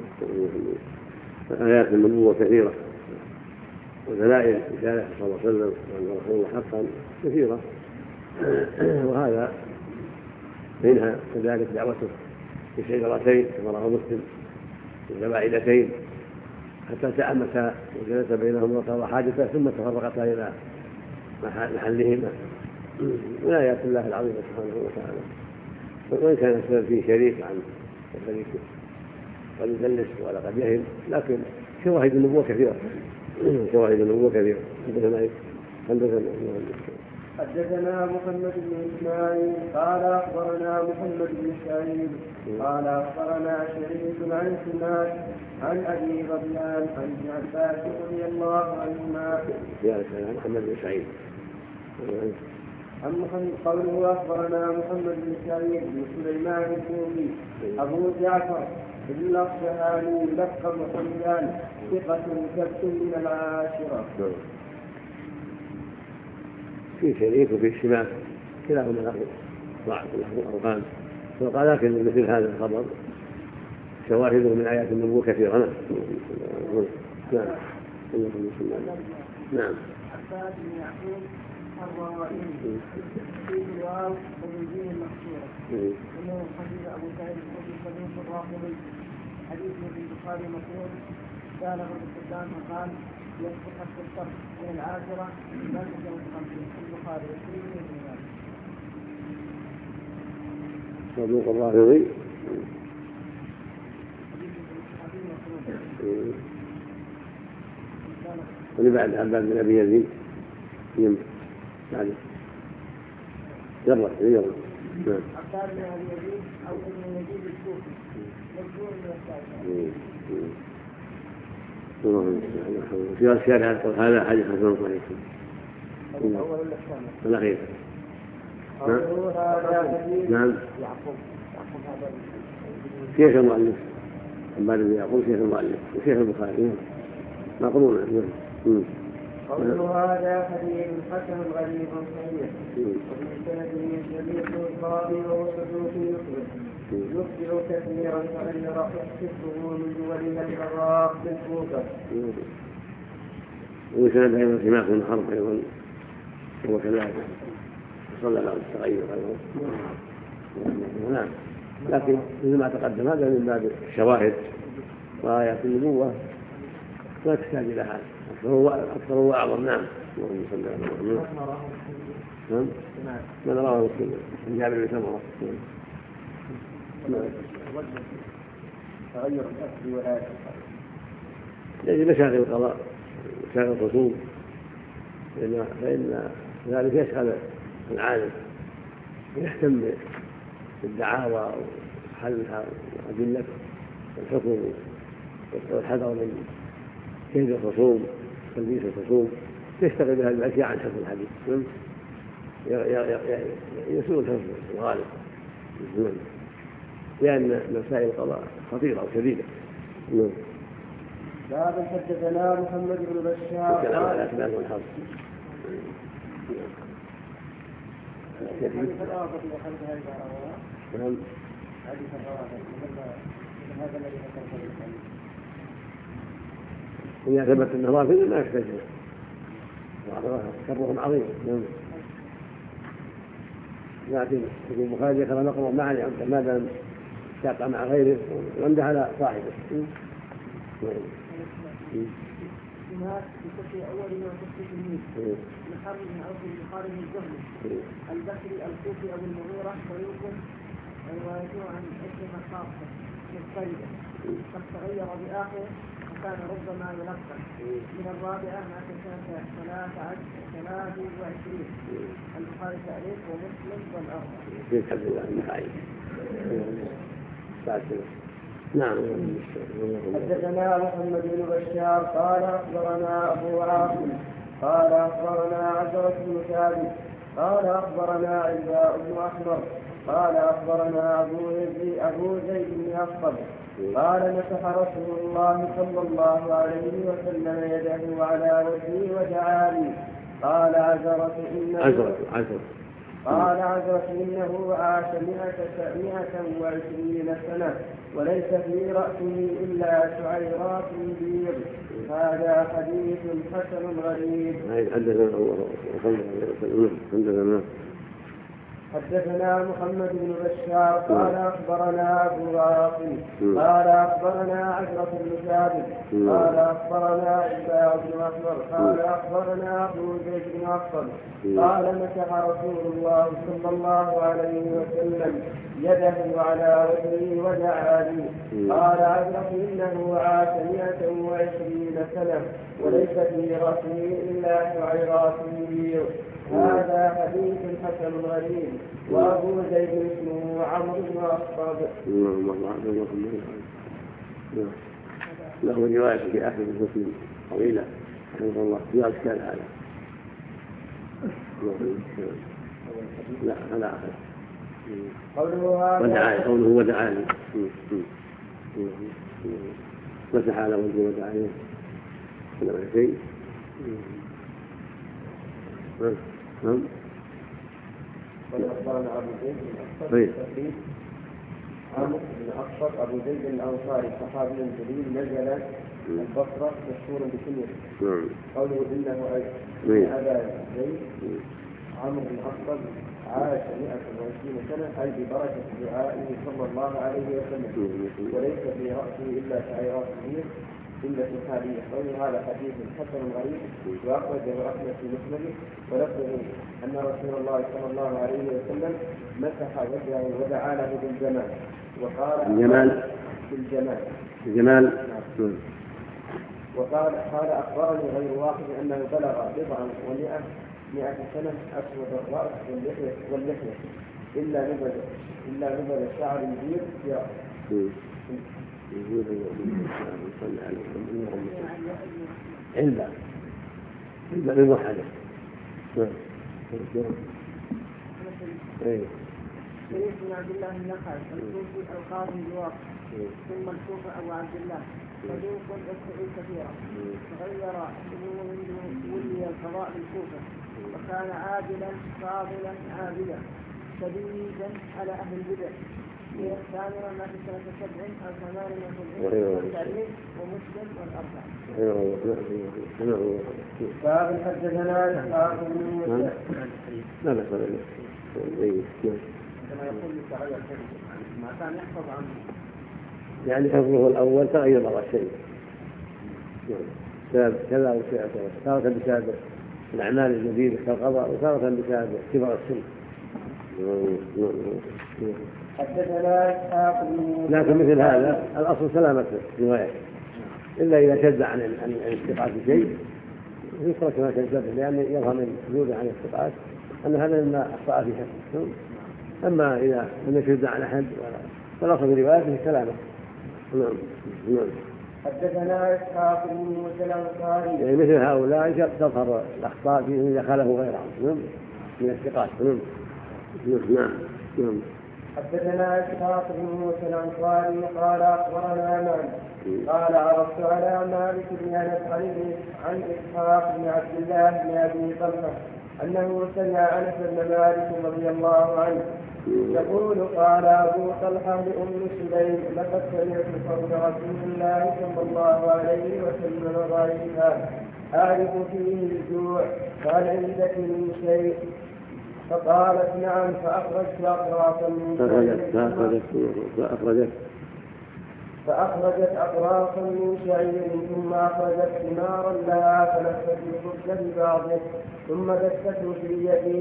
آيات النبوة كثيرة ودلائل رسالته صلى الله عليه وسلم وأن رسول الله حقا كثيرة وهذا منها كذلك دعوته بشجرتين كما رواه مسلم بجبائلتين حتى تأمسا وجلس بينهما وقضى حاجته ثم تفرقتا إلى محلهما من آيات الله العظيمة سبحانه وتعالى. وإن كان السبب فيه شريك عن الشريك قد يدلس ولا قد يهم لكن شواهد النبوة كثيرة شواهد النبوة كثيرة. حدثنا حدثنا محمد بن اسماعيل قال اخبرنا محمد بن سعيد قال اخبرنا شريك عن سماك عن ابي غبيان عن ابن عباس رضي الله عنهما. يا سلام محمد بن سعيد عن محمد قوله اخبرنا محمد بن سعيد بن سليمان الكوفي ابو جعفر بن الاصبهاني لقب حمدان ثقة كبت من العاشرة. في شريك وفي الشمال كلاهما ضعف له أوهام وقال لكن مثل هذا الخبر شواهده من آيات النبوة كثيرة. نعم نعم نعم. عباس بن يعقوب الروائي في الواو وبالجيم المكسورة انه حديث ابو سعيد الخدري صديق الرافضي حديث في البخاري مكروه قال ابو السلطان وقال يسقط حتى الصرف من العاشرة بل من الخمسين في البخاري وفيه من ذلك. صدوق الرافضي اللي بعد عباد بن ابي يزيد يم بعد يلا يلا نعم. عباد بن ابي يزيد او ابن يزيد الكوفي مجبور من الثالثة. في الشارع هذا حديث حسن صحيح. الأول ولا الثاني؟ الأخير. نعم. نعم. شيخ المؤلف عباد بن يعقوب شيخ المؤلف وشيخ البخاري مقرون. قوله هذا حديث حسن غريب صحيح وفي سنده شريك القاضي وهو صدوق يخبر كثيرا فلم يرى حفظه من دولها العراق بالكوفه. وسند ايضا سماك بن حرب ايضا هو كذلك صلى الله عليه وسلم. نعم. لكن مثل ما تقدم هذا من باب الشواهد وآيات النبوة لا تحتاج إلى هذا أكثر وأعظم. نعم. اللهم صل على محمد. نعم. من رواه مسلم عن جابر بن سمرة. تغير الأصل ولا يعني مشاغل القضاء مشاغل الرسوم فإن ذلك يشغل العالم يهتم بالدعاوى وحلها وأدلة الحكم والحذر من كيد الرسوم تلبيس الرسوم يشتغل بهذه الأشياء عن حفظ الحديث يسوء الحفظ الغالب لأن مسائل القضاء خطيرة وشديدة. باب حدثنا محمد بن بشار الكلام على أسباب والحظ. نعم. إذا ثبت أنه رافض ما يحتاج شرهم عظيم. لكن البخاري ذكر نقرأ معا ما دام شاق مع غيره وامدح على صاحبه. هناك في كتب أول ما تكتب الميت محرم من عوف البخاري من الزهري البكري الكوفي أبو المغيرة ويوكم روايته عن اسمها خاصة مضطربة قد تغير بآخر وكان ربما يلقن. من الرابعة ما تسافى ثلاثة وعشرين البخاري تأليف ومسلم والأربعة. الحمد لله النهائي. نعم. حدثنا محمد بن بشار قال أخبرنا أبو عاصم قال أخبرنا عزرة بن ثابت قال أخبرنا عزاء بن أحمر قال أخبرنا أبو زيد أبو زيد بن أصطب قال مسح رسول الله صلى الله عليه وسلم يده على وجهه ودعا لي. قال عزرة إنه عزرة قال عزرة إنه عاش مئة وعشرين سنة وليس في رأسه إلا شعيرات بيض. هذا حديث حسن غريب. حدثنا محمد بن بشار قال أخبرنا أبو عاصم قال أخبرنا عزرة بن ثابت قال أخبرنا عزاء بن أحمر قال أخبرنا أبو زيد بن أصطب قال مسح رسول الله صلى الله عليه وسلم يده على وجهه ودعا لي. قال عزرة إنه عاش مئة وعشرين سنة وليس في رأسه إلا شعيرات بيض. هذا حديث حسن غريب. وأبو زيد اسمه عمرو بن أصطب. له رواية في آخر مسلم طويلة رحمه الله في أشكال هذا. لا هذا آخر. ودعاني قوله ودعاني مسح على وجهه ودعاني ولا شيء. نعم. أخبرنا أبو زيد بن أصطب عمرو بن أصطب أبو زيد الأنصاري صحابي جليل نزل البصرة مشهور بكنيته. قوله إنه أبا زيد عمرو بن أصطب عاش مئة وعشرين سنة أي ببركة دعائه صلى الله عليه وسلم وليس في رأسه إلا شعيرات كبير إلا صحابية. قوله هذا حديث حسن غريب وأخرجه أحمد في مسنده ولفظه أن رسول الله صلى الله عليه وسلم مسح وجهه ودعا له بالجمال وقال الجمال بالجمال الجمال وقال قال أخبرني غير واحد أنه بلغ بضعا ومئة مئة سنة أسود الرأس واللحية واللحية إلا نبذ إلا نبذ الشعر البيض في رأسه عند عند للوحدة. شريك بن عبد الله النخعي الكوفي القاضي بواقع ثم الكوفة أبو عبد الله صدوق يخطئ كثيرا تغير منذ ولي القضاء بالكوفة وكان عادلا فاضلا عابدا شديدا على أهل البدع ثامرا ما في سنة سبع أو ثمان وسبعين والتعليم ومسلم والأربعة. باب حدثنا إسحاق بن موسى. لا لا لا كما يقول يتغير ما كان يحفظ عنه يعني حفظه الأول تغير بعض الشيء كذا وشيء تارة بسبب الأعمال الجديدة كالقضاء وتارة بسبب كبر السن. حدثنا إسحاق بن موسى. لكن مثل هذا الأصل سلامة الرواية إلا إذا شد عن الاستقاط شيء يترك ما شد لأن يظهر من وجوده عن الاستقاط أن هذا مما أخطأ في حفظه. أما إذا لم يشد عن أحد فالأصل في روايته سلامة. نعم نعم. حدثنا إسحاق بن موسى الأنصاري. يعني مثل هؤلاء تظهر الأخطاء فيه إذا خاله غيرهم من الثقات. نعم نعم نعم. حدثنا إسحاق بن موسى الأنصاري قال أخبرنا مالك قال عرضت على مالك بن أنس عن إسحاق بن عبد الله بن أبي طلحة أنه سمع أنس بن مالك رضي الله عنه يقول قال أبو طلحة لأم سليم لقد سمعت قول رسول الله صلى الله عليه وسلم ضعيفا أعرف فيه الجوع قال عندك من شيء فقالت نعم فأخرجت أطرافا من فأخرجت فأخرجت أطرافا من شعير ثم أخرجت ثمارا لها فلفت الخبز ببعضه ثم دسته في يدي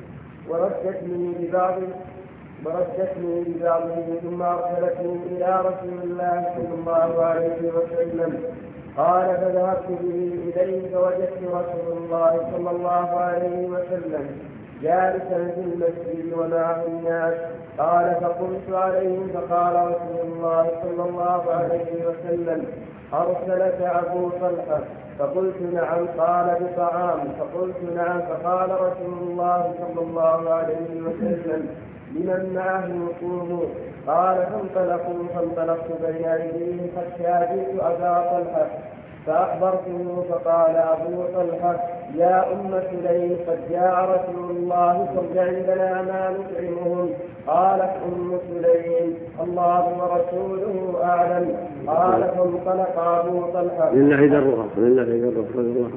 وردتني ببعضه وردتني ببعضه ثم أرسلتني إلى رسول الله صلى الله عليه وسلم قال فذهبت به إليه فوجدت رسول الله صلى الله عليه وسلم جالسا في المسجد ومعه الناس قال فقمت عليهم فقال رسول الله صلى الله عليه وسلم أرسلك أبو طلحة فقلت نعم قال بطعام فقلت نعم فقال رسول الله صلى الله عليه وسلم لمن معه قوموا قال فانطلقوا فانطلقت بين أيديهم حتى جئت أبا طلحة فأخبرته فقال أبو طلحة يا أم سليم قد جاء رسول الله صلى عندنا ما نطعمهم قالت أم سليم الله ورسوله أعلم قال فانطلق أبو طلحة لله درها لله درها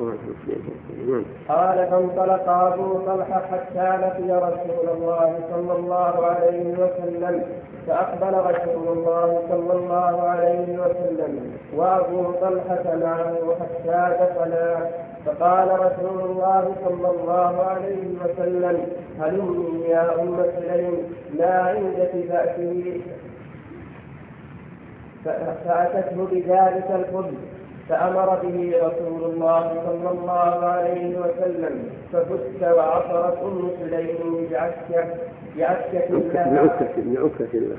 قال فانطلق أبو طلحة حتى لقي رسول الله صلى الله عليه وسلم فأقبل رسول الله صلى الله عليه وسلم وأبو طلحة معه حتى دخلا فقال رسول الله صلى الله عليه وسلم هلمي يا أم سليم لا عندك فأته فأتته بذلك الخبز فأمر به رسول الله صلى الله عليه وسلم ففت وعصرت أم سليم بعسكة بعسكة لها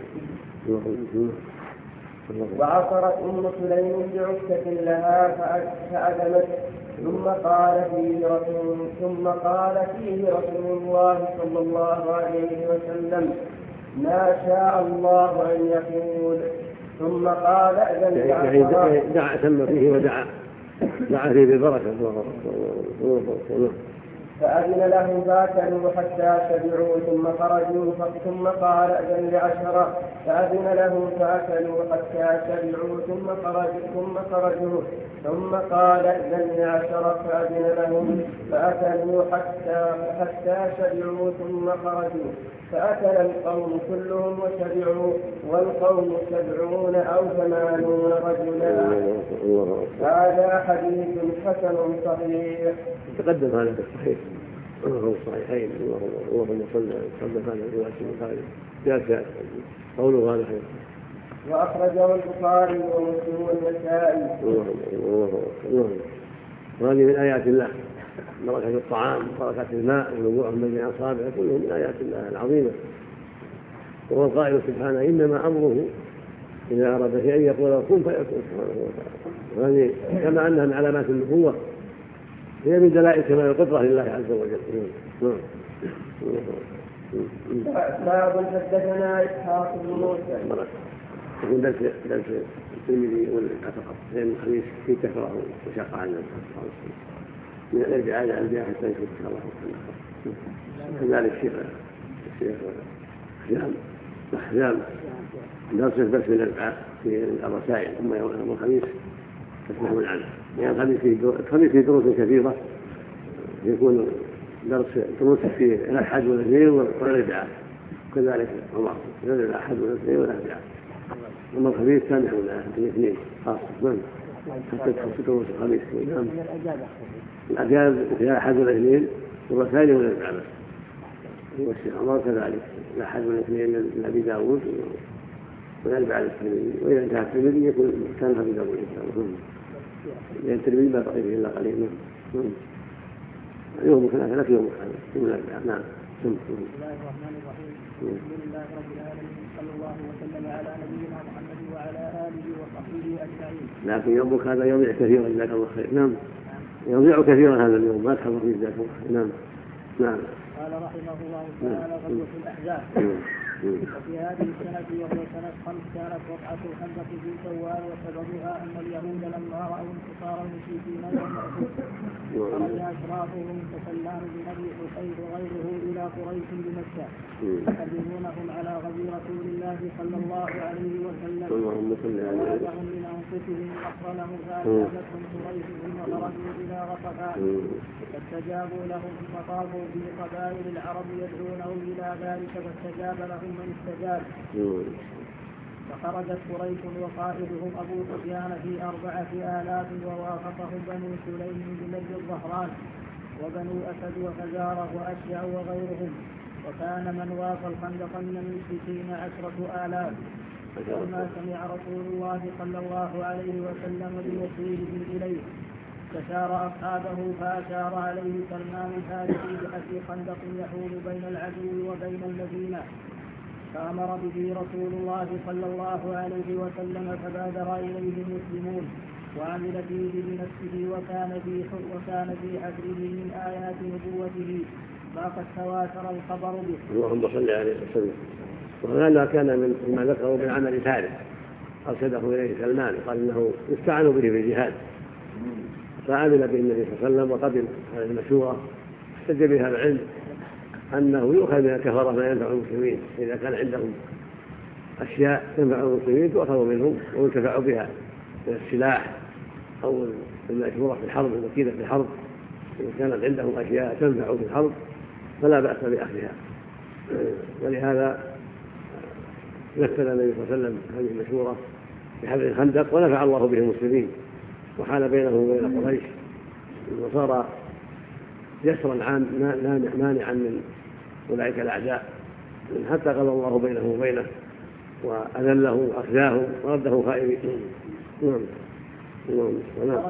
وعصرت أم سليم بعسكة لها فأدمت ثم قال فيه رسول ثم قال فيه رسول الله صلى الله عليه وسلم ما شاء الله أن يقول ثم قال أذن يعني دعا سمى فيه ودعا دعا فيه بالبركة فأذن لهم فأكلوا حتى شبعوا ثم خرجوا ثم قال أذن لعشرة فأذن لهم فأكلوا حتى شبعوا ثم خرجوا ثم خرجوا ثم قال أذن لعشرة فأذن لهم فأكلوا حتى حتى شبعوا ثم خرجوا فأكل القوم كلهم وشبعوا والقوم سبعون أو ثمانون رجلا. هذا حديث حسن صحيح. تقدم هذا في الصحيح وهو الصحيحين اللهم صل وسلم على رواية البخاري جاء قوله هذا خير. وأخرجه البخاري ومسلم والنسائي. وهذه من آيات الله بركة الطعام بركة الماء ونبوء بين أصابعه كله من آيات الله العظيمة. وهو القائل سبحانه إنما أمره إذا أراد شيئا يقول كن فيكون سبحانه وتعالى. هذه كما أنها من علامات النبوة هي من دلائل كمال القدرة لله عز وجل. باب حدثنا إسحاق بن موسى يكون درس درس الترمذي والأفقط لأن الحديث فيه كثرة وشاق على الناس يرجع إلى الأنبياء حتى يشوف إن شاء الله. كذلك الشيخ الشيخ أحزام أحزام درس درس من الأربعاء في الرسائل ثم يوم الخميس تسمعون عنه يعني الخميس فيه الخميس فيه دروس كثيرة يكون درس دروس فيه الأحد والاثنين والأربعاء كذلك عمر الأحد والاثنين والأربعاء ثم الخميس سامحون الاثنين خاصة من حتى تخص دروس الخميس. نعم الأجاز في الأحد والاثنين والرسائل والأربعاء والشيخ عمر كذلك الأحد والاثنين لأبي داود والأربعاء للترمذي وإذا انتهى الترمذي يكون كان أبي داود إن شاء الله لأن الترمذي ما بقي به إلا قليل. يوم كان لك يوم كان يوم الأربعاء. نعم. بسم الله الرحمن الرحيم الحمد لله رب العالمين صلى الله وسلم على نبينا محمد وعلى آله وصحبه أجمعين. لكن يومك هذا يضيع كثيرا جزاك الله خير. نعم يضيع كثيرا هذا اليوم ما تحضر فيه جزاك الله خير. نعم. نعم. قال رحمه الله تعالى غزوة الأحزاب. وفي هذه السنة وهي سنة خمس كانت وقعة الخندق في شوال وسببها أن اليهود لما رأوا انتصار المشركين يوم أحد خرج أشرافهم كسلام بن أبي حسين وغيره إلى قريش بمكة يحرمونهم على غزو رسول الله صلى الله عليه وسلم ووعدهم من أنفسهم أقرنه فأجابتهم قريش ثم خرجوا إلى غطفان فاستجابوا لهم ثم طافوا في قبائل العرب يدعونهم إلى ذلك فاستجاب لهم من استجاب. فخرجت قريش وقائدهم أبو سفيان في أربعة آلاف ووافقهم بنو سليم بمد الظهران وبنو أسد وفزارة وأشياء وغيرهم وكان من وافى الخندق من المشركين عشرة آلاف. فلما سمع رسول الله صلى الله عليه وسلم بمسيرهم إليه استشار أصحابه فأشار عليه سلمان الفارسي بحفر خندق يحول بين العدو وبين المدينة فأمر به رسول الله صلى الله عليه وسلم فبادر إليه المسلمون وعمل فيه بنفسه وكان في وكان في حفره من آيات نبوته ما قد تواتر الخبر به. اللهم صل عليه وسلم. وهذا كان من ما ذكره من عمل فارس أرشده إليه سلمان قال إنه يستعان به في الجهاد فعمل به النبي صلى الله عليه وسلم وقبل هذه المشورة احتج بها العلم أنه يؤخذ من الكفرة ما ينفع المسلمين إذا كان عندهم أشياء تنفع المسلمين تؤخذ منهم وينتفع بها من السلاح أو المأجورة في الحرب المكيدة في الحرب إذا كانت عندهم أشياء تنفع في الحرب فلا بأس بأخذها. ولهذا نفذ النبي صلى الله عليه وسلم هذه المشورة في حفر الخندق ونفع الله به المسلمين وحال بينه وبين قريش وصار يسرا مانعا من أولئك الأعداء حتى قضى الله بينه وبينه وأذله وأخزاه ورده خائبين. نعم. نعم.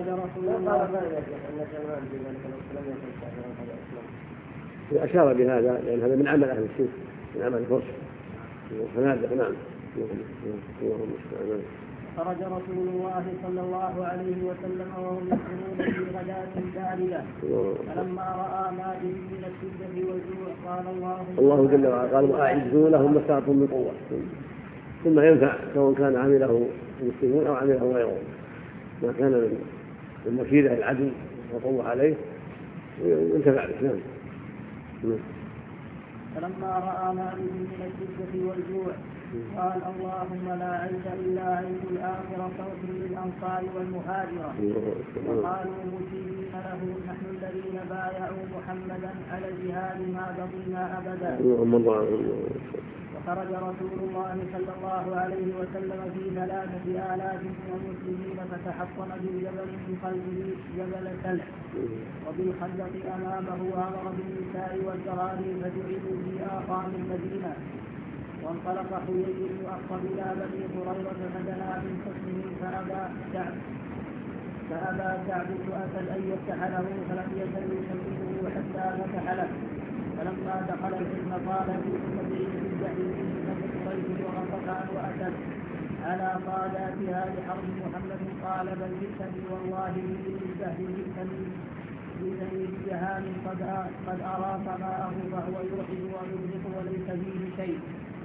أشار بهذا لأن هذا من عمل أهل الشرك من عمل الفرس والفنادق. نعم. اللهم استعان. خرج رسول الله صلى الله عليه وسلم وهم يسكنون في غداة باردة فلما رأى ما به من الشدة والجوع قال الله الله جل وعلا قال وأعزوا لهم ما استطعتم من قوة ثم ينفع سواء كان عمله المسلمون أو عمله غيرهم ما كان من مكيدة العدو وقوة عليه ينتفع به. فلما رأى ما به من الشدة والجوع قال اللهم لا عيش إلا عيش الآخرة فاغفر للأنصار والمهاجرة. وقالوا مجيبين له نحن الذين بايعوا محمدا على الجهاد ما بقينا أبدا. وخرج رسول الله صلى الله عليه وسلم في ثلاثة آلاف من المسلمين فتحصن بالجبل من قلبه جبل سلح وبالخندق أمامه أمر بالنساء والذراري فجعلوا في آقام المدينة. وانطلق حيي بن أخطب إلى بني هريرة فدنا من حسنه فأبى كعب فأبى كعب سؤال أن يفتح له فلم يزل يسلمه حتى فتح له. فلما دخل الحلم قال في أمته في الجحيم من قريش وغطفان وأسد على قاداتها لحرب محمد قال بل جئتني والله بالجهل جئتني جئتني بجهال قد قد أراق ماءه فهو يوحد ويغرق وليس فيه شيء.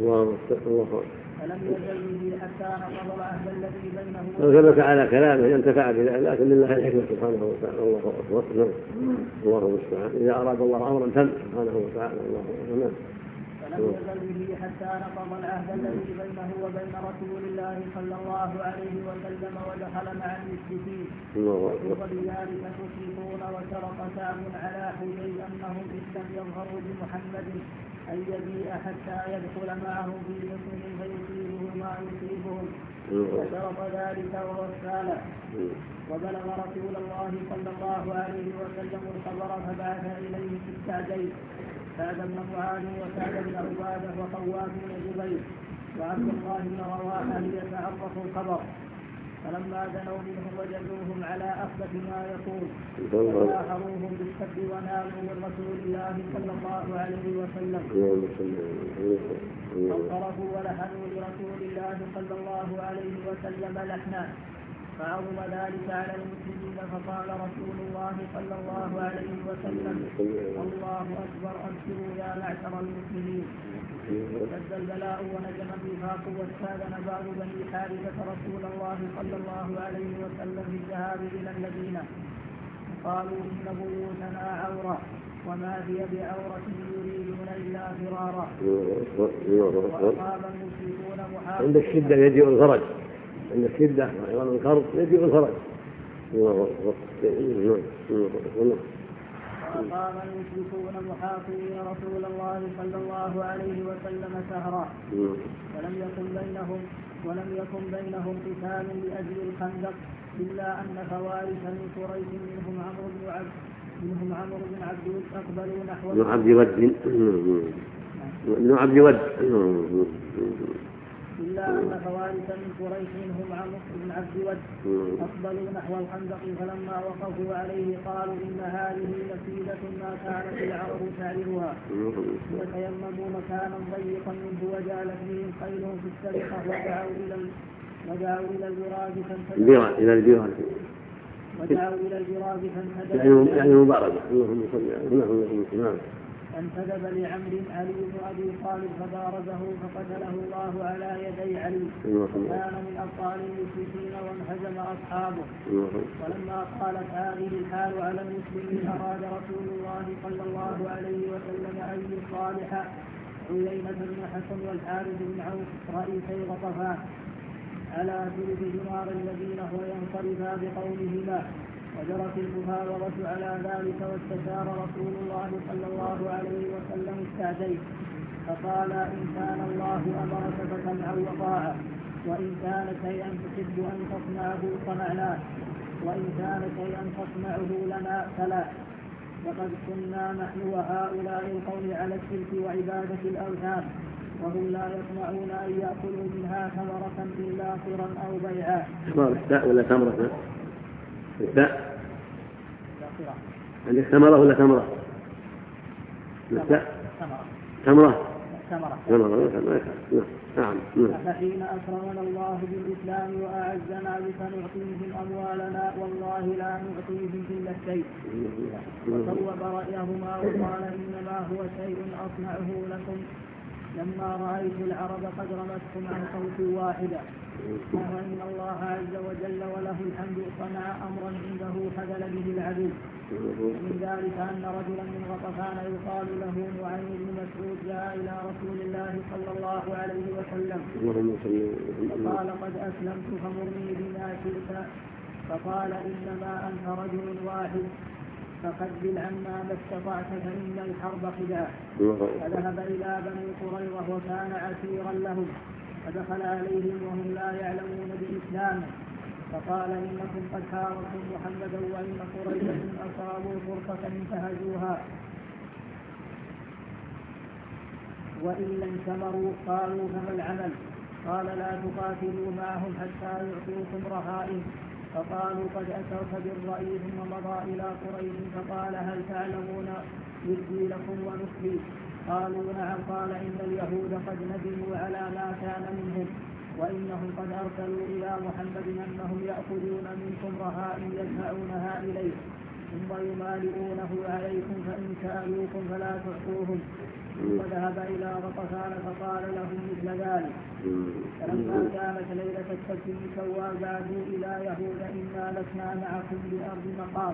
فلم يزل به حتى نقض العهد الذي بينه وثبت على كلامه ينتفع بذلك، لكن لله الحكمة سبحانه وتعالى. الله أكبر. الله المستعان. إذا أراد الله أمرا تم سبحانه وتعالى. الله أكبر. فلم يزل به حتى نقض العهد الذي بينه وبين رسول الله صلى الله عليه وسلم ودخل مع المشركين. وبذلك تشركون وشرط كعب على حجي أنهم إن لم يظهروا بمحمد أن يبيع حتى يدخل معهم في مسلم فيصيبه ما يصيبهم، وشرط ذلك ووسال. وبلغ رسول الله صلى الله عليه وسلم الخبر فبعث إليه في السعدين سعد بن معاذ وسعد بن عبادة وخوات بن جبير وعبد الله بن رواحة ليتعرفوا الخبر. فلما دنوا منهم وجدوهم على أخبث ما يقول فآخروهم بالسب ونالوا من رسول الله صلى الله عليه وسلم، فانصرفوا ولحنوا لرسول الله صلى الله عليه وسلم لحنا، فعظم ذلك على المسلمين. فقال رسول الله صلى الله عليه وسلم الله أكبر أبشروا يا معشر المسلمين. اشتد البلاء ونجم النفاق واستاذن بعض بني حارثة رسول الله صلى الله عليه وسلم بالذهاب إلى المدينة، قالوا إن بيوتنا عورة وما هي بعورة يريدون إلا فرارا. وأصاب المشركون محاربة. عند الشدة يجيء الفرج، عند الشدة وعيوان الكرب يجيء الفرج. وقام المشركون محاصرين رسول الله صلى الله عليه وسلم شهرا، ولم يكن بينهم ولم يكن بينهم قتال لأجل الخندق إلا أن خوارج من قريش منهم عمرو بن عبد منهم عمرو بن عبد أقبلوا نحو ابن عبد ود ابن عبد ود إلا أن خوارج من قريش منهم عمرو بن عبد ود أقبلوا نحو الخندق، فلما وقفوا عليه قالوا إن هذه مسيلة ما كانت العرب تعرفها، وتيمموا مكانا ضيقا منه وجعلت بهم خيلهم في السرقة ودعوا إلى ودعوا إلى البراج فانتدبوا إلى البراج ودعوا إلى البراج فانتدبوا يعني مباركة. اللهم صل على محمد. فانتدب لعمرو علي بن أبي طالب فبارزه فقتله الله على يدي علي، وكان من أبطال المشركين وانهزم أصحابه. ولما قالت هذه الحال على المسلمين أراد رسول الله صلى الله عليه وسلم أن يصالح عيينة بن حسن والحارث بن عوف رئيسي غطفان على ثلث دينار الذين هو ينصرفا بقومهما، وجرت المفاوضة على ذلك. واستشار رسول الله صلى الله عليه وسلم السعدين فقال إن كان الله أمرك فسمعا وطاعة، وإن كان شيئا تحب أن تصنعه صنعناه، وإن كان شيئا تصنعه لنا فلا. وقد كنا نحن وهؤلاء القوم على الشرك وعبادة الأوثان، وهم لا يطمعون أن يأكلوا منها ثمرة إلا صرا أو بيعا. ثمرة ولا ثمرة؟ الثاء عندك ثمرة ولا ثمرة؟ الثاء ثمرة ثمرة ثمرة نعم. فحين أكرمنا الله بالإسلام وأعزنا بك نعطيهم أموالنا والله لا نعطيهم إلا الشيء. وصوب رأيهما وقال إنما هو شيء أصنعه لكم لما رأيت العرب قد رمتكم عن صوت واحدة. وإن الله عز وجل وله الحمد صنع أمرا عنده خذل به العدو. ومن ذلك أن رجلا من غطفان يقال له نعيم بن مسعود جاء إلى رسول الله صلى الله عليه وسلم فقال قد أسلمت فمرني بما شئت، فقال إنما أنت رجل واحد فقدل عما ما استطعت فإن الحرب خداع. فذهب إلى بني قريظة وكان عسيرا لهم، فدخل عليهم وهم لا يعلمون بإسلامه فقال إنكم قد حاربتم محمدا وإن قريظا أصابوا فرصة انتهزوها وإن لم ثمروا قالوا فما العمل؟ قال لا تقاتلوا معهم حتى يعطوكم رهائن. فقالوا قد أتوك بالرأي ثم مضى إلى قريش فقال هل تعلمون يجزي لكم ونصلي؟ قالوا نعم. قال إن اليهود قد ندموا على ما كان منهم وإنهم قد أرسلوا إلى محمد أنهم يأخذون منكم رهائن يدفعونها إليه ثم يمالئونه عليكم فإن سألوكم فلا تعطوهم. ثم ذهب إلى غطفان فقال لهم مثل ذلك. فلما كانت ليلة السبت المسوى زادوا إلى يهود إنا لسنا معكم بأرض مقام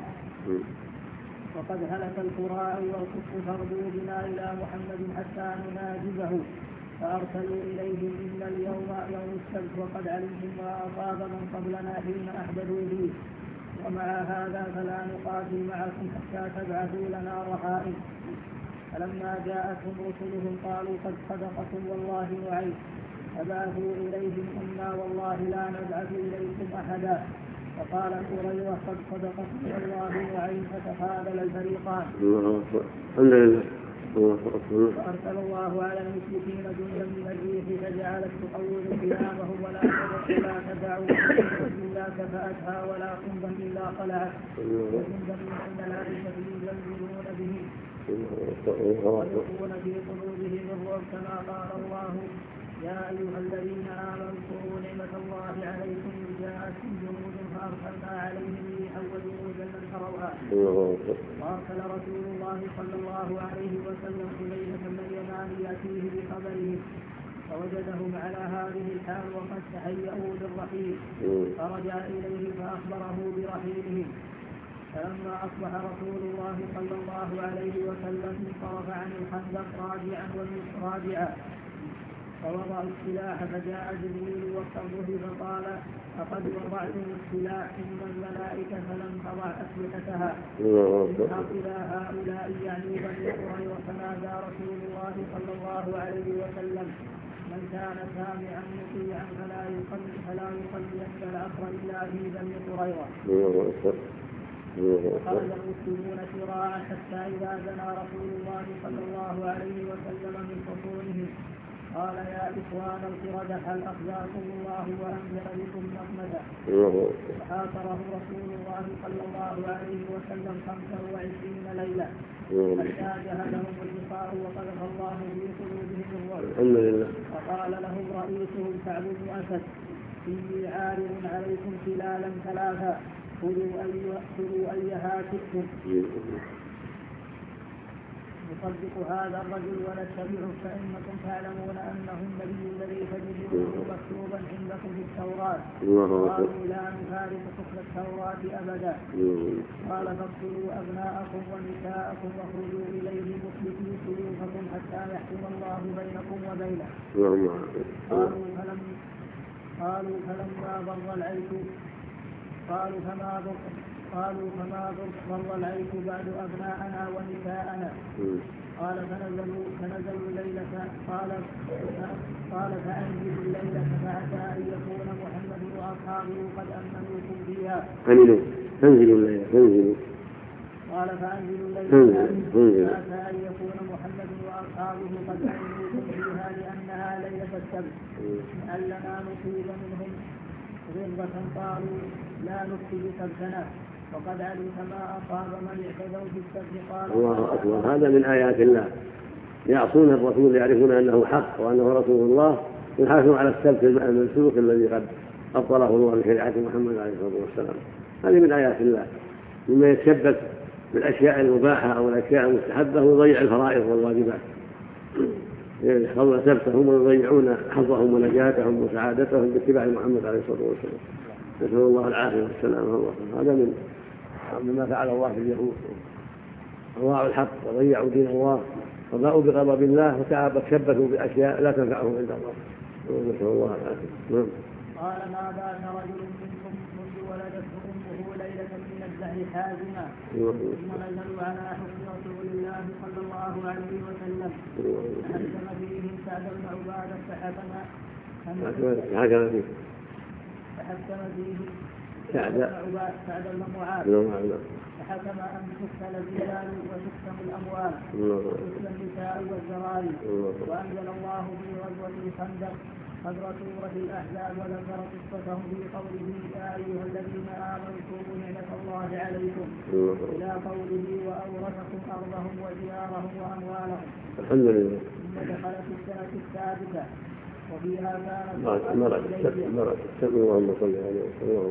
وقد هلك القراء والقط فاغدوا بنا إلى محمد حتى نناجزه. فأرسلوا إليهم إن اليوم يوم السبت وقد علمتم ما أصاب من قبلنا حين أحدثوا به ومع هذا فلا نقاتل معكم حتى تبعثوا لنا رهائن. فلما جاءتهم رسلهم قالوا قد صدقكم والله نعيم. فبعثوا إليهم إنا والله لا نبعث إليكم أحدا. فقال هريرة قد صدقكم والله نعيم. فتخاذل الفريقان. الحمد لله. فأرسل الله على المشركين جندا من الريح فجعلت تقوم قيامهم ولا ولا تدعوا إلا كفأتها ولا قنبا إلا قلعت وجندا من الملائكة يزلزلون به ويلقون في قلوبهم الرعب كما قال الله يا أيها الذين آمنوا اذكروا نعمة الله عليكم إذ جاءتكم جنود فأرسلنا عليهم ريحا وجنودا لم تروها. وأرسل رسول الله صلى الله عليه وسلم حذيفة بن اليمان يأتيه بخبرهم فوجدهم على هذه الحال وقد تهيأوا للرحيل فرجع إليه فأخبره برحيلهم. فلما أصبح رسول الله صلى الله عليه وسلم انصرف عن الخندق راجعا راجعا فوضعوا السلاح فجاء جبريل وقت الظهر فقال فقد وضعتم السلاح إن الملائكة لم تضع أسلحتها اذهب إلى هؤلاء يعني بني قريظة. فنادى رسول الله صلى الله عليه وسلم من كان سامعا مطيعا فلا يصلي فلا يصلين العصر إلا في بني قريظة. خرج المسلمون سراعا حتى إذا زنى رسول الله صلى الله عليه وسلم من حصونهم قال يا إخوان القردة هل أخزاكم الله وأنزل بكم نقمته. فحاصره رسول الله صلى الله عليه وسلم خمسة وعشرين ليلة حتى جهدهم اللقاء وقذف الله في قلوبهم الرعب. فقال لهم رئيسهم كعب بن أسد إني عارض عليكم خلالا ثلاثة خذوا أيها شئتم. نصدق هذا الرجل ونتبعه فإنكم تعلمون أنه النبي الذي تجدونه مكتوبا عندكم في التوراة. قالوا لا نفارق حكم التوراة أبدا. قال فاقتلوا أبناءكم ونساءكم واخرجوا إليه مخلصي سيوفكم حتى يحكم الله بينكم وبينه. قالوا فلم قالوا فلما ضر العيش قالوا فما ضر قالوا فما ضر العيش بعد أبناءنا ونساءنا. قال فنزلوا فنزلوا الليلة قال قال فأنزلوا الليلة فعسى أن يكون محمد وأصحابه قد أمنوكم فيها. فانزلوا الليلة فانزلوا قال فأنزلوا الليلة فعسى أن يكون محمد وأصحابه قد أمنوكم فيها لأنها ليلة السبت لعلنا نصيب منهم غربة. قالوا لا نفسد سبتنا وقد علمت ما أصاب من اعتدوا في السبت. قال الله أكبر. هذا من آيات الله يعصون الرسول يعرفون أنه حق وأنه رسول الله يحافظون على السبت المسلوك الذي قد أبطله الله بشريعة محمد عليه الصلاة والسلام. هذه من آيات الله. مما يتشبك بالأشياء المباحة أو الأشياء المستحبة ويضيع الفرائض والواجبات يحفظون سبتهم ويضيعون حظهم ونجاتهم وسعادتهم باتباع محمد عليه الصلاة والسلام. نسأل الله العافية والسلام. هذا من مما فعل الله في اليهود أضاعوا الحق وضيعوا دين الله وباءوا بغضب الله وتشبثوا بأشياء لا تنفعهم عند الله. نسأل الله العافية. قال ما بات رجل منكم منذ ولدته أمه ليلة من الدهر حازما ثم نزلوا على حكم رسول الله صلى الله عليه وسلم فحكم فيهم سعد بن عبادة فحكم فحكم فيه سعد بن معاذ فحكم أن تقتل الرجال وتقسم الأموال وتقتل النساء والذراري. وأنزل الله في غزوة الخندق قدر سورة الأحزاب وذكر قصتهم في قوله يا أيها الذين آمنوا اذكروا نعمة الله عليكم إلى قوله وأورثكم أرضهم وديارهم وأموالهم. الحمد لله. ثم دخلت السنة السادسة وفيها مرة مرة اللهم صل عليه وسلم.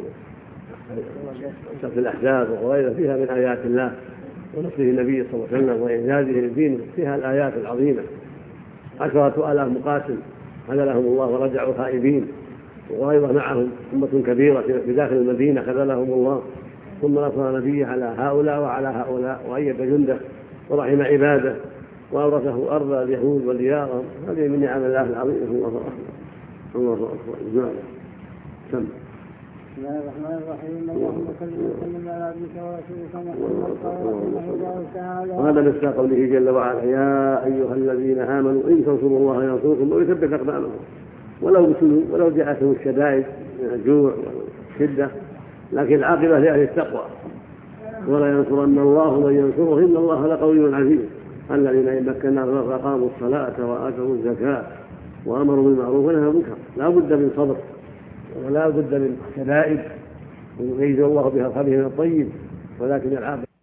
في الأحزاب وغيرها فيها من آيات الله ونصره النبي صلى الله عليه وسلم وإنجازه للدين، فيها الآيات العظيمة. عشرة آلاف مقاتل خذلهم الله ورجعوا خائبين، وغيظ معهم أمة كبيرة بداخل المدينة خذلهم الله، ثم نصر نبيه على هؤلاء وعلى هؤلاء وأيد جنده ورحم عباده وأورثه أرض اليهود وديارهم. هذه من نعم الله العظيمة. الله أكبر الله أكبر. نعم. سم. بسم الله الرحمن الرحيم. اللهم صل وسلم على عبدك ورسولك محمد رحمه الله تعالى. وهذا مثل قوله جل وعلا: يا أيها الذين آمنوا إن تنصروا الله ينصركم ويثبت أقدامكم ولو بسلوا ولو جاءتهم الشدائد من الجوع والشدة، لكن العاقبة لأهل التقوى. ولا ينصرن الله من ينصره إن الله لقوي عزيز. الذين إن مكناهم فأقاموا الصلاة وآتوا الزكاة وأمروا بالمعروف ونهوا عن المنكر. لا بد من صبر ولا بد من شدائد يميز الله بها الخبيث من الطيب، ولكن العاقبة